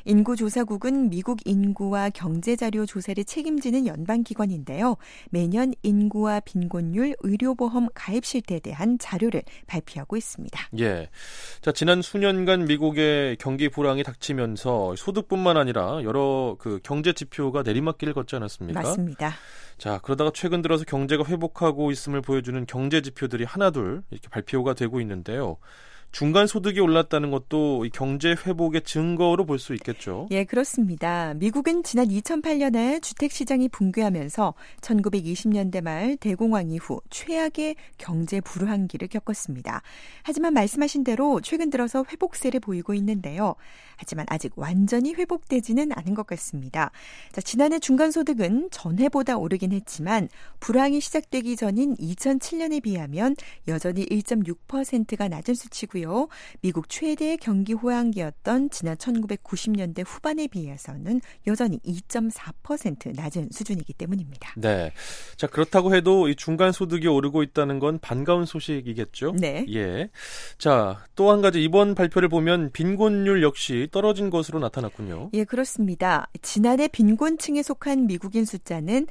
인구조사국은 미국 인구와 경제자료 조사를 책임지는 연방기관인데요. 매년 인구와 빈곤율, 의료보험 가입 실태에 대한 자료를 발표하고 있습니다. 예, 자 지난 수년간 미국의 경기 불황이 닥치면서 소득뿐만 아니라 여러 그 경제 지표가 내리막길을 걷지 않았습니까? 맞습니다. 자, 그러다가 최근 들어서 경제가 회복하고 있음을 보여주는 경제 지표들이 하나둘 이렇게 발표가 되고 있는데요. 중간 소득이 올랐다는 것도 이 경제 회복의 증거로 볼 수 있겠죠. 예, 그렇습니다. 미국은 지난 이천팔 년에 주택 시장이 붕괴하면서 천구백이십 년대 말 대공황 이후 최악의 경제 불황기를 겪었습니다. 하지만 말씀하신 대로 최근 들어서 회복세를 보이고 있는데요. 하지만 아직 완전히 회복되지는 않은 것 같습니다. 자, 지난해 중간소득은 전해보다 오르긴 했지만 불황이 시작되기 전인 이천칠 년에 비하면 여전히 일 점 육 퍼센트가 낮은 수치고요. 미국 최대의 경기 호황기였던 지난 천구백구십 년대 후반에 비해서는 여전히 이 점 사 퍼센트 낮은 수준이기 때문입니다. 네, 자 그렇다고 해도 이 중간소득이 오르고 있다는 건 반가운 소식이겠죠? 네. 예. 자, 또 한 가지 이번 발표를 보면 빈곤율 역시 떨어진 것으로 나타났군요. 예, 그렇습니다. 지난해 빈곤층에 속한 미국인 숫자는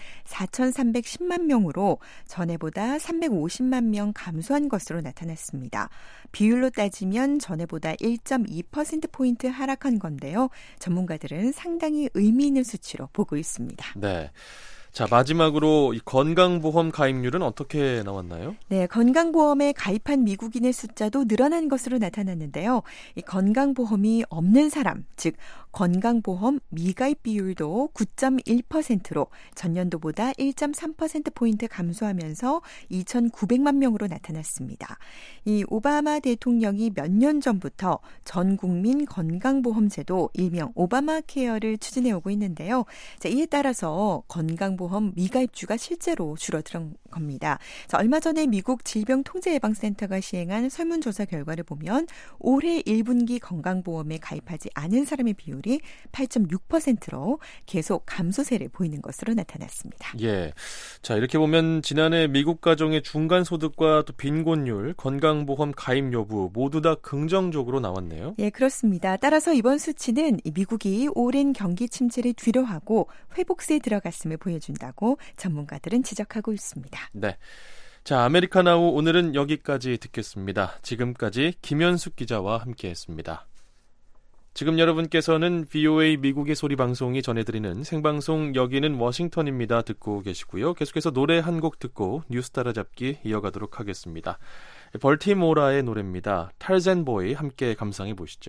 사천삼백십만 명으로 전해보다 삼백오십만 명 감소한 것으로 나타났습니다. 비율로 따지면 전해보다 일 점 이 퍼센트포인트 하락한 건데요. 전문가들은 상당히 의미 있는 수치로 보고 있습니다. 네. 자, 마지막으로 이 건강보험 가입률은 어떻게 나왔나요? 네, 건강보험에 가입한 미국인의 숫자도 늘어난 것으로 나타났는데요. 이 건강보험이 없는 사람, 즉 건강보험 미가입 비율도 구 점 일 퍼센트로 전년도보다 일 점 삼 퍼센트포인트 감소하면서 이천구백만 명으로 나타났습니다. 이 오바마 대통령이 몇 년 전부터 전 국민 건강보험제도 일명 오바마 케어를 추진해오고 있는데요. 자, 이에 따라서 건강보험 보험 미가입주가 실제로 줄어든 겁니다. 자, 얼마 전에 미국 질병통제예방센터가 시행한 설문조사 결과를 보면 올해 일 분기 건강보험에 가입하지 않은 사람의 비율이 팔 점 육 퍼센트로 계속 감소세를 보이는 것으로 나타났습니다. 예, 자 이렇게 보면 지난해 미국 가정의 중간소득과 또 빈곤율, 건강보험 가입 여부 모두 다 긍정적으로 나왔네요. 예, 그렇습니다. 따라서 이번 수치는 미국이 오랜 경기 침체를 뒤로하고 회복세에 들어갔음을 보여준다고 전문가들은 지적하고 있습니다. 네, 자 아메리카나우 오늘은 여기까지 듣겠습니다. 지금까지 김현숙 기자와 함께했습니다. 지금 여러분께서는 브이오에이 미국의 소리 방송이 전해드리는 생방송 여기는 워싱턴입니다. 듣고 계시고요. 계속해서 노래 한 곡 듣고 뉴스 따라잡기 이어가도록 하겠습니다. 벌티모라의 노래입니다. 타rzan 보이 함께 감상해 보시죠.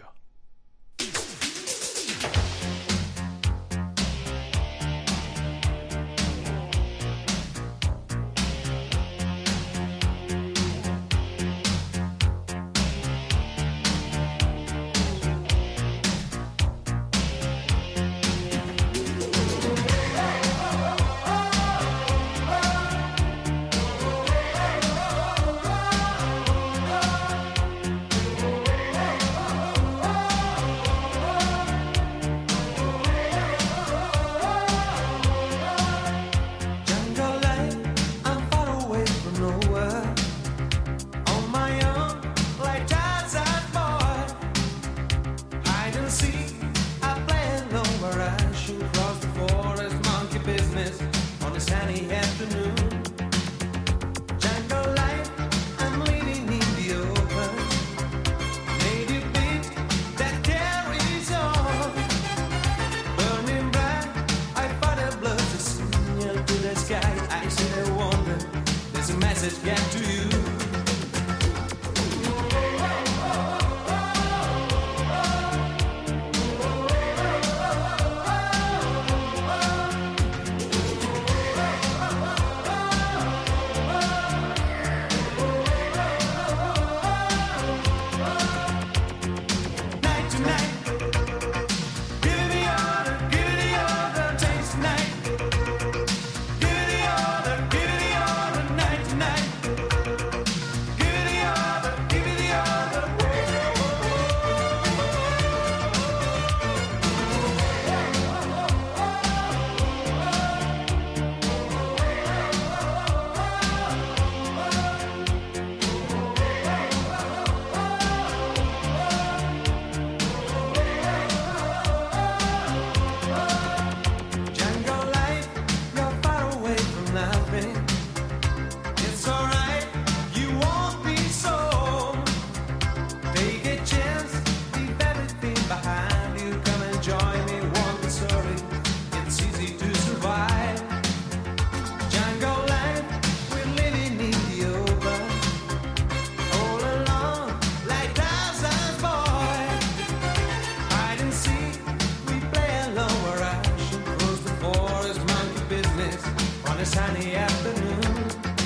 sunny afternoon.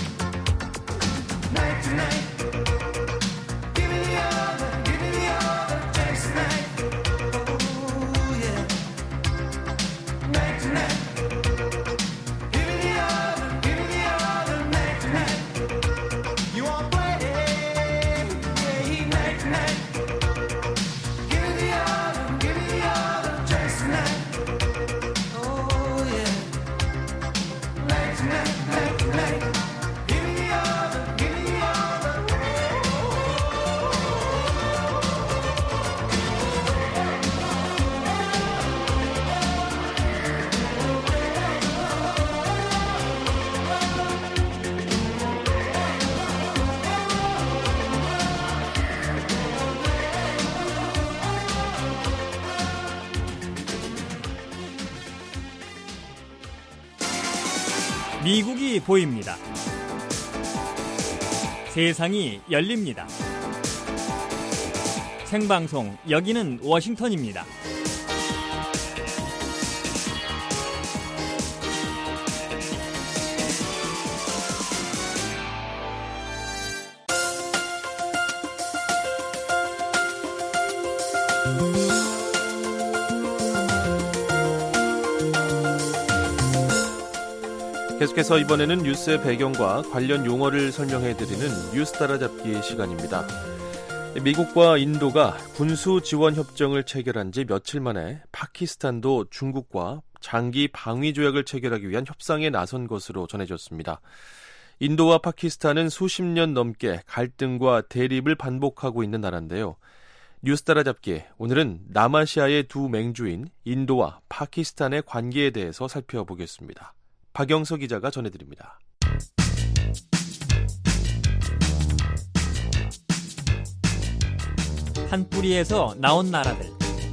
Night to night. Give me the other, give me the other chance tonight. Oh yeah. Night to night. Give me the other, give me the other night to night. You won't play, play night to night. Give me the other, give me the other chance tonight. Oh yeah. Night to night, night to night. Give me the other, give me the other. 미국이 보입니다. 세상이 열립니다. 생방송 여기는 워싱턴입니다. 계속해서 이번에는 뉴스의 배경과 관련 용어를 설명해드리는 뉴스 따라잡기 시간입니다. 미국과 인도가 군수 지원 협정을 체결한 지 며칠 만에 파키스탄도 중국과 장기 방위 조약을 체결하기 위한 협상에 나선 것으로 전해졌습니다. 인도와 파키스탄은 수십 년 넘게 갈등과 대립을 반복하고 있는 나라인데요. 뉴스 따라잡기, 오늘은 남아시아의 두 맹주인 인도와 파키스탄의 관계에 대해서 살펴보겠습니다. 박영서 기자가 전해드립니다. 한 뿌리에서 나온 나라들.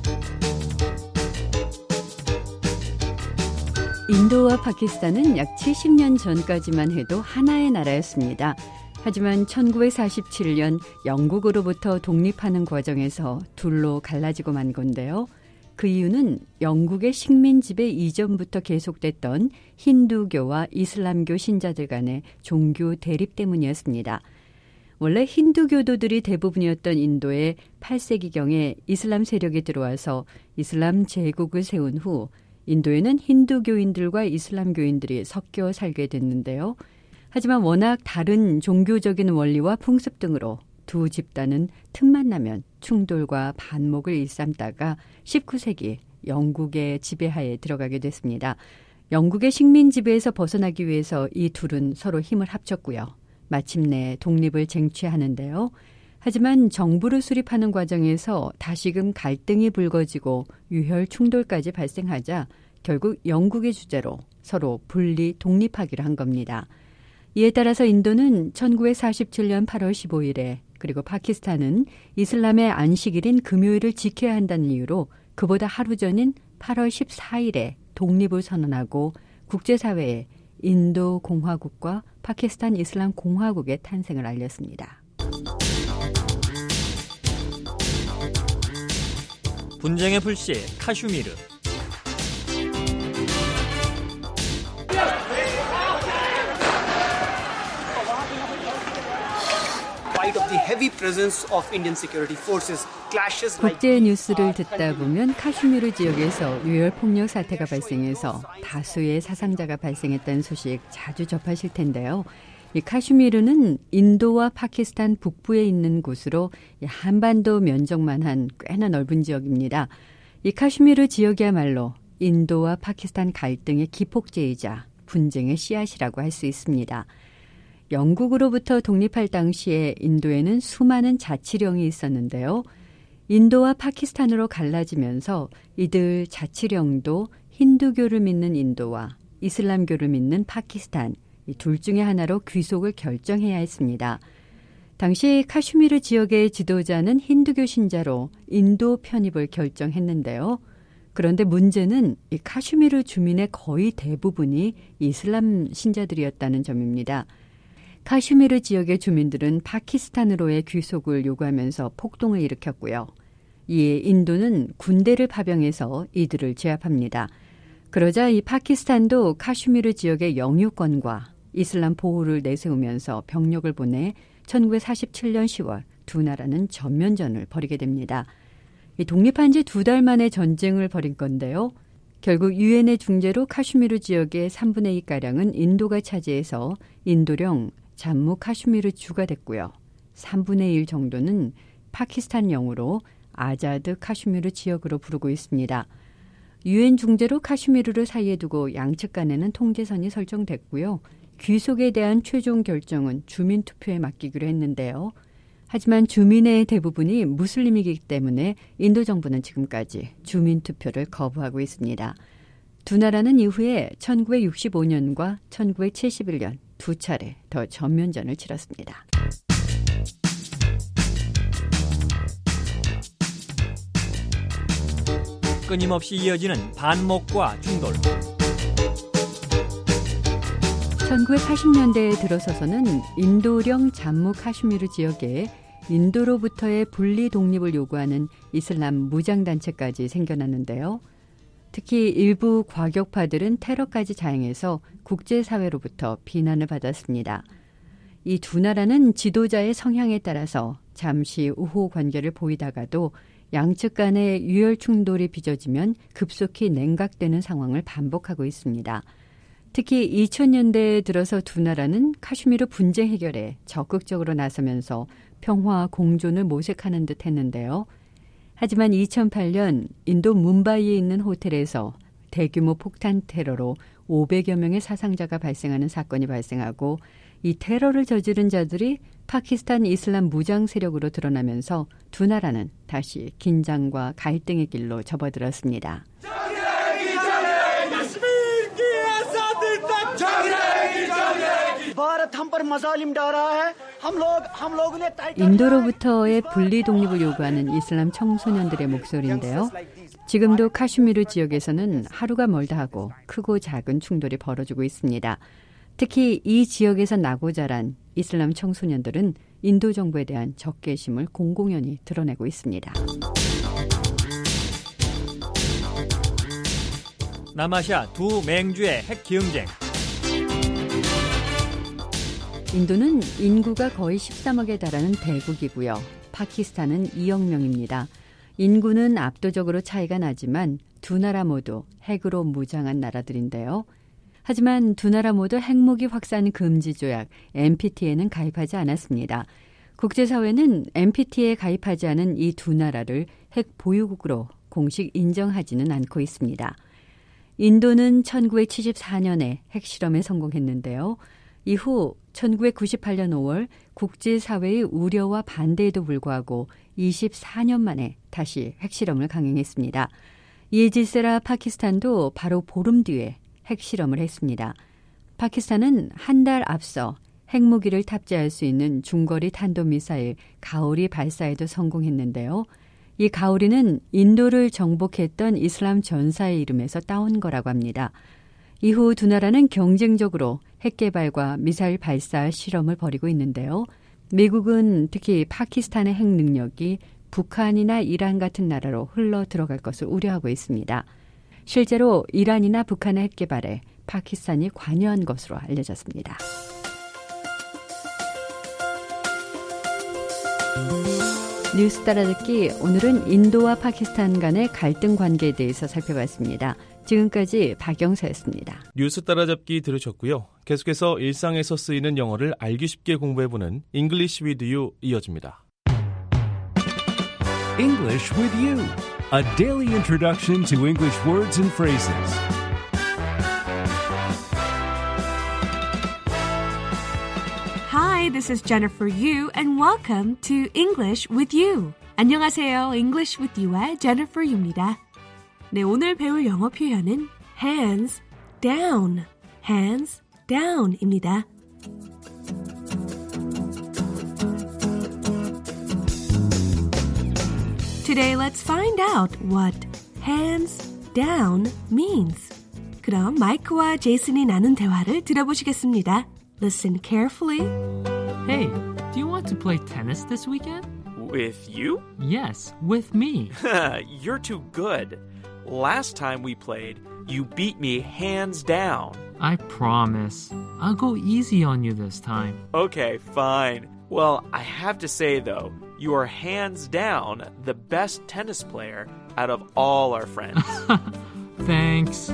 인도와 파키스탄은 약 칠십 년 전까지만 해도 하나의 나라였습니다. 하지만 천구백사십칠 년 영국으로부터 독립하는 과정에서 둘로 갈라지고 만 건데요. 그 이유는 영국의 식민 지배 이전부터 계속됐던 힌두교와 이슬람교 신자들 간의 종교 대립 때문이었습니다. 원래 힌두교도들이 대부분이었던 인도에 팔 세기경에 이슬람 세력이 들어와서 이슬람 제국을 세운 후 인도에는 힌두교인들과 이슬람교인들이 섞여 살게 됐는데요. 하지만 워낙 다른 종교적인 원리와 풍습 등으로 두 집단은 틈만 나면 충돌과 반목을 일삼다가 십구 세기 영국의 지배하에 들어가게 됐습니다. 영국의 식민 지배에서 벗어나기 위해서 이 둘은 서로 힘을 합쳤고요. 마침내 독립을 쟁취하는데요. 하지만 정부를 수립하는 과정에서 다시금 갈등이 불거지고 유혈 충돌까지 발생하자 결국 영국의 주재로 서로 분리 독립하기로 한 겁니다. 이에 따라서 인도는 천구백사십칠 년 팔월 십오일에 그리고 파키스탄은 이슬람의 안식일인 금요일을 지켜야 한다는 이유로 그보다 하루 전인 팔월 십사일에 독립을 선언하고 국제사회에 인도 공화국과 파키스탄 이슬람 공화국의 탄생을 알렸습니다. 분쟁의 불씨 카슈미르. 국제 뉴스를 듣다 보면 카슈미르 지역에서 유혈 폭력 사태가 발생해서 다수의 사상자가 발생했다는 소식 자주 접하실 텐데요. 이 카슈미르는 인도와 파키스탄 북부에 있는 곳으로 한반도 면적만 한 꽤나 넓은 지역입니다. 이 카슈미르 지역이야말로 인도와 파키스탄 갈등의 기폭제이자 분쟁의 씨앗이라고 할 수 있습니다. 영국으로부터 독립할 당시에 인도에는 수많은 자치령이 있었는데요. 인도와 파키스탄으로 갈라지면서 이들 자치령도 힌두교를 믿는 인도와 이슬람교를 믿는 파키스탄, 이 둘 중에 하나로 귀속을 결정해야 했습니다. 당시 카슈미르 지역의 지도자는 힌두교 신자로 인도 편입을 결정했는데요. 그런데 문제는 이 카슈미르 주민의 거의 대부분이 이슬람 신자들이었다는 점입니다. 카슈미르 지역의 주민들은 파키스탄으로의 귀속을 요구하면서 폭동을 일으켰고요. 이에 인도는 군대를 파병해서 이들을 제압합니다. 그러자 이 파키스탄도 카슈미르 지역의 영유권과 이슬람 보호를 내세우면서 병력을 보내 천구백사십칠 년 시월 두 나라는 전면전을 벌이게 됩니다. 이 독립한 지 두 달 만에 전쟁을 벌인 건데요. 결국 유엔의 중재로 카슈미르 지역의 삼분의 이가량은 인도가 차지해서 인도령 잠무 카슈미르 주가 됐고요. 삼분의 일 정도는 파키스탄령으로 아자드 카슈미르 지역으로 부르고 있습니다. 유엔 중재로 카슈미르를 사이에 두고 양측 간에는 통제선이 설정됐고요. 귀속에 대한 최종 결정은 주민투표에 맡기기로 했는데요. 하지만 주민의 대부분이 무슬림이기 때문에 인도 정부는 지금까지 주민투표를 거부하고 있습니다. 두 나라는 이후에 천구백육십오 년과 천구백칠십일 년 두 차례 더 전면전을 치렀습니다. 끊임없이 이어지는 반목과 충돌. 천구백팔십 년대에 들어서서는 인도령 잠무 카슈미르 지역에 인도로부터의 분리 독립을 요구하는 이슬람 무장단체까지 생겨났는데요. 특히 일부 과격파들은 테러까지 자행해서 국제사회로부터 비난을 받았습니다. 이 두 나라는 지도자의 성향에 따라서 잠시 우호 관계를 보이다가도 양측 간의 유혈 충돌이 빚어지면 급속히 냉각되는 상황을 반복하고 있습니다. 특히 이천 년대에 들어서 두 나라는 카슈미르 분쟁 해결에 적극적으로 나서면서 평화 공존을 모색하는 듯 했는데요. 하지만 이천팔 년 인도 뭄바이에 있는 호텔에서 대규모 폭탄 테러로 오백여 명의 사상자가 발생하는 사건이 발생하고 이 테러를 저지른 자들이 파키스탄 이슬람 무장 세력으로 드러나면서 두 나라는 다시 긴장과 갈등의 길로 접어들었습니다. 인도로부터의 분리 독립을 요구하는 이슬람 청소년들의 목소리인데요. 지금도 카슈미르 지역에서는 하루가 멀다 하고 크고 작은 충돌이 벌어지고 있습니다. 특히 이 지역에서 나고 자란 이슬람 청소년들은 인도 정부에 대한 적개심을 공공연히 드러내고 있습니다. 남아시아 두 맹주의 핵 기응쟁. 인도는 인구가 거의 십삼억에 달하는 대국이고요. 파키스탄은 이억 명입니다. 인구는 압도적으로 차이가 나지만 두 나라 모두 핵으로 무장한 나라들인데요. 하지만 두 나라 모두 핵무기 확산 금지 조약 엔피티에는 가입하지 않았습니다. 국제사회는 엔피티에 가입하지 않은 이 두 나라를 핵 보유국으로 공식 인정하지는 않고 있습니다. 인도는 천구백칠십사 년에 핵실험에 성공했는데요. 이후 천구백구십팔 년 오월 국제사회의 우려와 반대에도 불구하고 이십사 년 만에 다시 핵실험을 강행했습니다. 이에 질세라 파키스탄도 바로 보름 뒤에 핵실험을 했습니다. 파키스탄은 한 달 앞서 핵무기를 탑재할 수 있는 중거리 탄도미사일 가오리 발사에도 성공했는데요. 이 가오리는 인도를 정복했던 이슬람 전사의 이름에서 따온 거라고 합니다. 이후 두 나라는 경쟁적으로 핵개발과 미사일 발사 실험을 벌이고 있는데요. 미국은 특히 파키스탄의 핵 능력이 북한이나 이란 같은 나라로 흘러 들어갈 것을 우려하고 있습니다. 실제로 이란이나 북한의 핵개발에 파키스탄이 관여한 것으로 알려졌습니다. 뉴스 따라듣기, 오늘은 인도와 파키스탄 간의 갈등 관계에 대해서 살펴봤습니다. 지금까지 박영사였습니다. 뉴스 따라잡기 들으셨고요. 계속해서 일상에서 쓰이는 영어를 알기 쉽게 공부해보는 English with You 이어집니다. English with You, a daily introduction to English words and phrases. Hi, this is Jennifer Yu, and welcome to English with You. 안녕하세요. English with You의 Jennifer Yu입니다. 네, 오늘 배울 영어 표현은 hands down, hands down입니다. Today, let's find out what hands down means. 그럼 마이크와 제이슨이 나눈 대화를 들어보시겠습니다. Listen carefully. Hey, do you want to play tennis this weekend? With you? Yes, with me. You're too good. Last time we played, you beat me hands down. I promise. I'll go easy on you this time. Okay, fine. Well, I have to say, though, you are hands down the best tennis player out of all our friends. Thanks.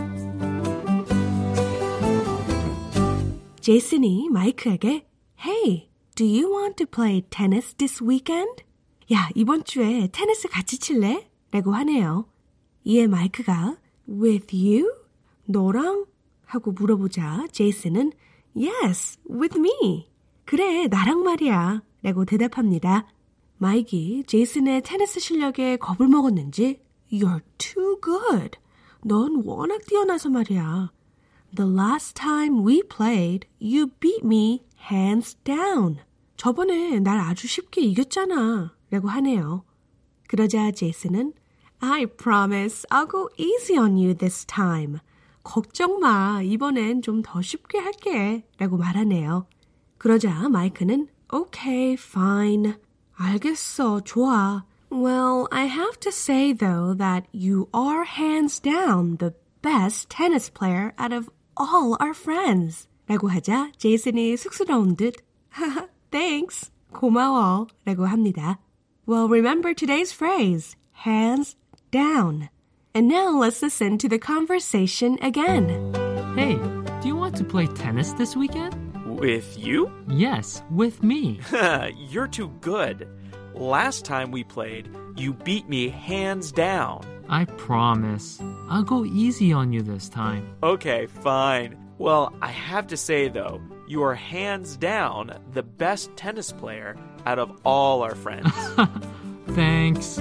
제이슨이 마이크에게 Hey, do you want to play tennis this weekend? 야, 이번 주에 테니스 같이 칠래? 라고 하네요. 이에 마이크가 With you? 너랑? 하고 물어보자 제이슨은 Yes, with me. 그래, 나랑 말이야. 라고 대답합니다. 마이크이 제이슨의 테니스 실력에 겁을 먹었는지 You're too good. 넌 워낙 뛰어나서 말이야. The last time we played, you beat me hands down. 저번에 날 아주 쉽게 이겼잖아. 라고 하네요. 그러자 제이슨은 I promise I'll go easy on you this time. 걱정 마. 이번엔 좀 더 쉽게 할게. 라고 말하네요. 그러자 마이크는 Okay, fine. 알겠어. 좋아. Well, I have to say though that you are hands down the best tennis player out of all our friends. 라고 하자 제이슨이 쑥스러운 듯 Thanks. 고마워. 라고 합니다. Well, remember today's phrase, hands down. And now let's listen to the conversation again. Hey, do you want to play tennis this weekend? With you? Yes, with me. You're too good. Last time we played, you beat me hands down. I promise. I'll go easy on you this time. Okay, fine. Well, I have to say, though, you are hands down the best tennis player out of all our friends. Thanks.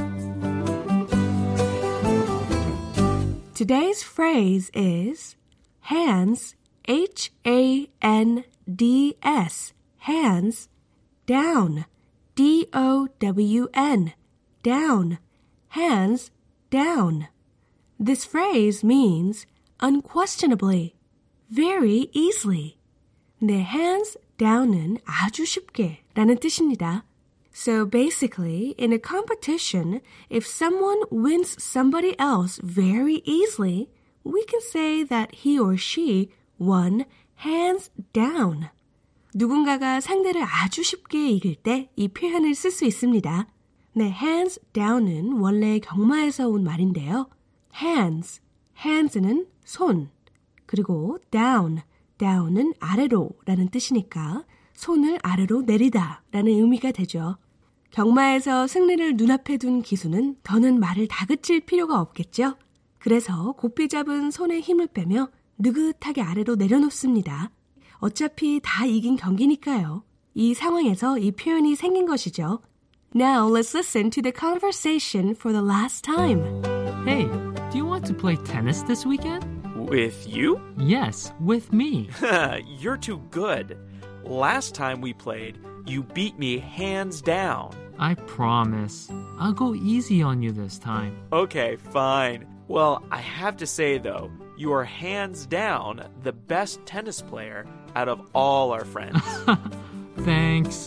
Today's phrase is hands, H A N D S, hands, down, D O W N, down, hands, down. This phrase means unquestionably, very easily. 내 hands down은 아주 쉽게 라는 뜻입니다. So basically, in a competition, if someone wins somebody else very easily, we can say that he or she won hands down. 누군가가 상대를 아주 쉽게 이길 때 이 표현을 쓸 수 있습니다. 네, hands down은 원래 경마에서 온 말인데요. hands, hands는 손, 그리고 down, down은 아래로 라는 뜻이니까 손을 아래로 내리다 라는 의미가 되죠. 경마에서 승리를 눈앞에 둔 기수는 더는 말을 다그칠 필요가 없겠죠. 그래서 곧비 잡은 손에 힘을 빼며 느긋하게 아래로 내려놓습니다. 어차피 다 이긴 경기니까요. 이 상황에서 이 표현이 생긴 것이죠. Now let's listen to the conversation for the last time. Hey, do you want to play tennis this weekend? With you? Yes, with me. You're too good. Last time we played, you beat me hands down. I promise. I'll go easy on you this time. Okay, fine. Well, I have to say, though, you are hands down the best tennis player out of all our friends. Thanks.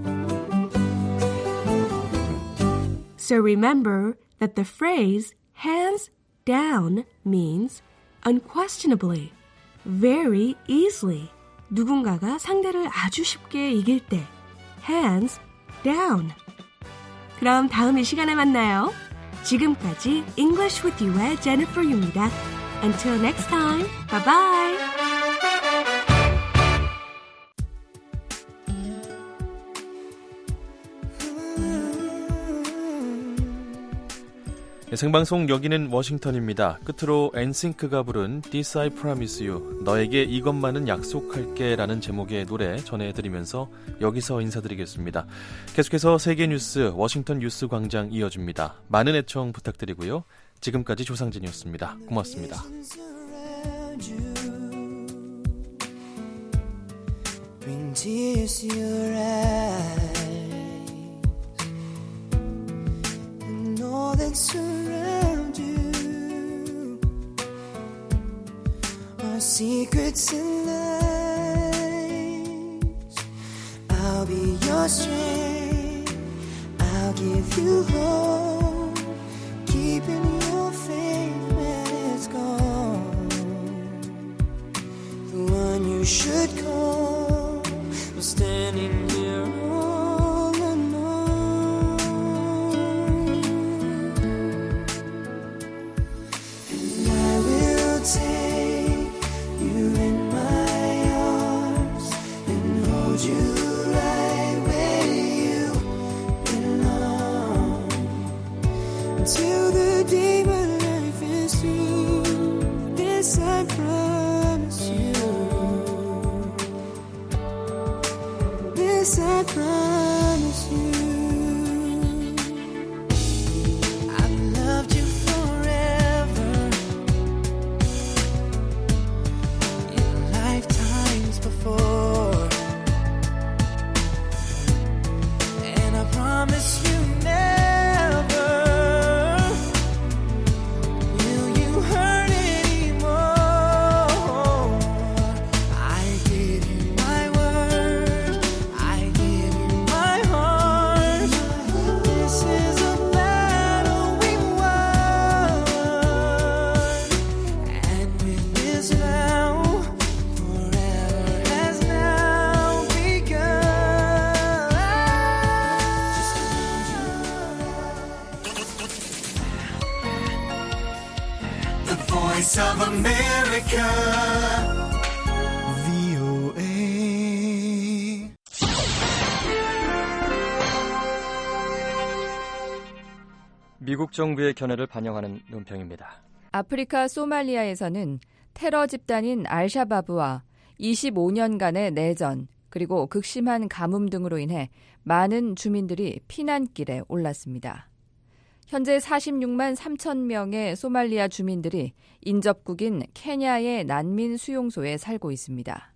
So remember that the phrase hands down means unquestionably, very easily. 누군가가 상대를 아주 쉽게 이길 때 hands down. 그럼 다음 이 시간에 만나요. 지금까지 English with You의 Jennifer Yu입니다. Until next time, bye bye. 생방송 여기는 워싱턴입니다. 끝으로 엔싱크가 부른 This I Promise You, 너에게 이것만은 약속할게 라는 제목의 노래 전해드리면서 여기서 인사드리겠습니다. 계속해서 세계 뉴스 워싱턴 뉴스 광장 이어집니다. 많은 애청 부탁드리고요. 지금까지 조상진이었습니다. 고맙습니다. Bring tears to your eyes and all that surround you are secrets and lies. I'll be your strength, I'll give you hope, keeping your faith. should come. I'm standing here all alone, and I will take you in my arms and hold you right where you belong until the day my life is through. This I promise you. This I promise you. I've loved you forever in lifetimes before, and I promise you never will you hurt anymore. I give you my word, I give you my heart. This is a battle we won, and with this vow, forever has now begun. The voice of America, 브이오에이. 미국 정부의 견해를 반영하는 논평입니다. 아프리카 소말리아에서는 테러 집단인 알샤바브와 이십오 년간의 내전, 그리고 극심한 가뭄 등으로 인해 많은 주민들이 피난길에 올랐습니다. 현재 사십육만 삼천 명의 소말리아 주민들이 인접국인 케냐의 난민 수용소에 살고 있습니다.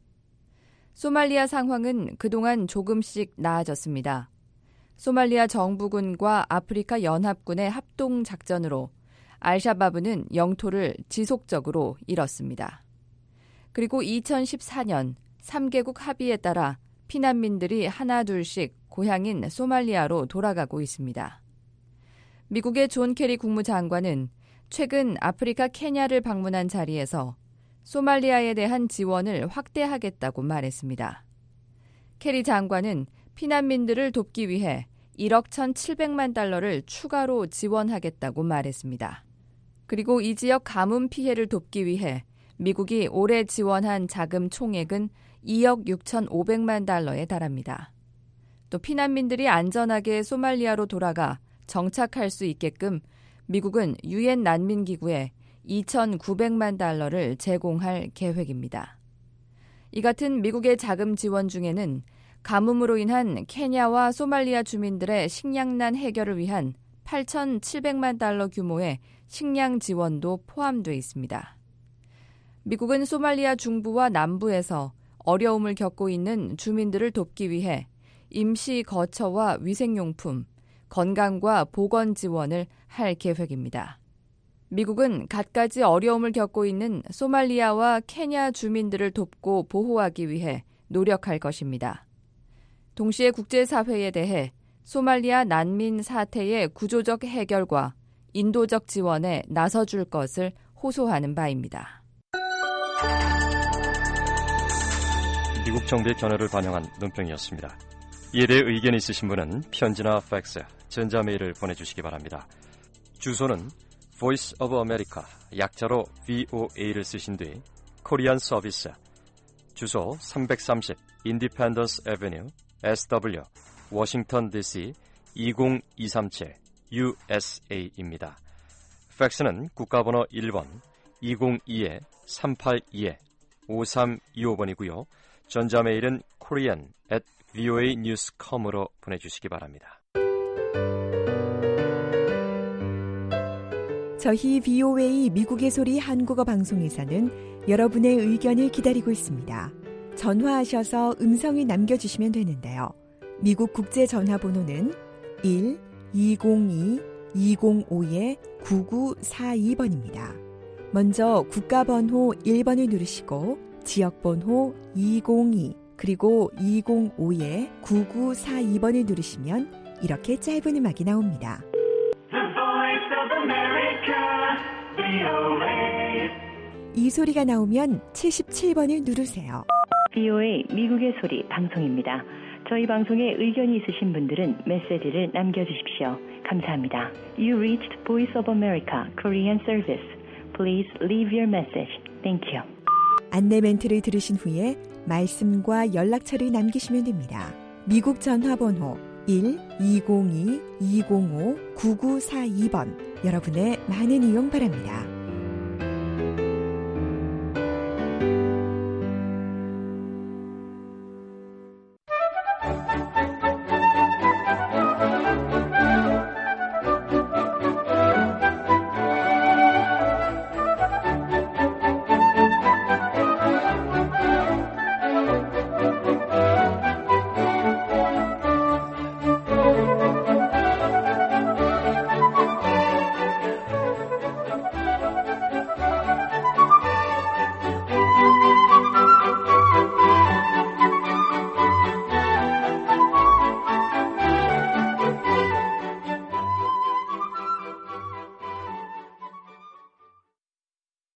소말리아 상황은 그동안 조금씩 나아졌습니다. 소말리아 정부군과 아프리카 연합군의 합동 작전으로 알샤바브는 영토를 지속적으로 잃었습니다. 그리고 이천십사 년 삼 개국 합의에 따라 피난민들이 하나둘씩 고향인 소말리아로 돌아가고 있습니다. 미국의 존 케리 국무장관은 최근 아프리카 케냐를 방문한 자리에서 소말리아에 대한 지원을 확대하겠다고 말했습니다. 케리 장관은 피난민들을 돕기 위해 일억 천칠백만 달러를 추가로 지원하겠다고 말했습니다. 그리고 이 지역 가뭄 피해를 돕기 위해 미국이 올해 지원한 자금 총액은 이억 육천오백만 달러에 달합니다. 또 피난민들이 안전하게 소말리아로 돌아가 정착할 수 있게끔 미국은 유엔 난민기구에 이천구백만 달러를 제공할 계획입니다. 이 같은 미국의 자금 지원 중에는 가뭄으로 인한 케냐와 소말리아 주민들의 식량난 해결을 위한 팔천칠백만 달러 규모의 식량 지원도 포함되어 있습니다. 미국은 소말리아 중부와 남부에서 어려움을 겪고 있는 주민들을 돕기 위해 임시 거처와 위생용품, 건강과 보건 지원을 할 계획입니다. 미국은 갖가지 어려움을 겪고 있는 소말리아와 케냐 주민들을 돕고 보호하기 위해 노력할 것입니다. 동시에 국제사회에 대해 소말리아 난민 사태의 구조적 해결과 인도적 지원에 나서줄 것을 호소하는 바입니다. 미국 정부의 견해를 반영한 논평이었습니다. 이에 대해 의견이 있으신 분은 편지나 팩스, 전자메일을 보내주시기 바랍니다. 주소는 Voice of America, 약자로 브이오에이를 쓰신 뒤 코리안 서비스, 주소 삼백삼십 Independence Avenue, 에스더블유, 워싱턴 디씨 이공이삼칠 유에스에이입니다. 팩스는 국가번호 일 번 이공이 삼팔이 오삼이오 번이고요. 전자메일은 korean at 브이오에이 뉴스 닷컴으로 보내주시기 바랍니다. 저희 브이오에이 미국의 소리 한국어 방송에서는 여러분의 의견을 기다리고 있습니다. 전화하셔서 음성을 남겨주시면 되는데요. 미국 국제 전화번호는 일 이공이 이공오 구구사이 번입니다. 먼저 국가번호 일 번을 누르시고 지역번호 이공이 그리고 이공오 구구사이 번을 누르시면 이렇게 짧은 음악이 나옵니다. 이 소리가 나오면 칠십칠 번을 누르세요. 브이오에이 미국의 소리 방송입니다. 저희 방송에 의견이 있으신 분들은 메시지를 남겨주십시오. 감사합니다. You reached Voice of America Korean Service. Please leave your message. Thank you. 안내 멘트를 들으신 후에 말씀과 연락처를 남기시면 됩니다. 미국 전화번호 일 이공이 이공오 구구사이 번 여러분의 많은 이용 바랍니다.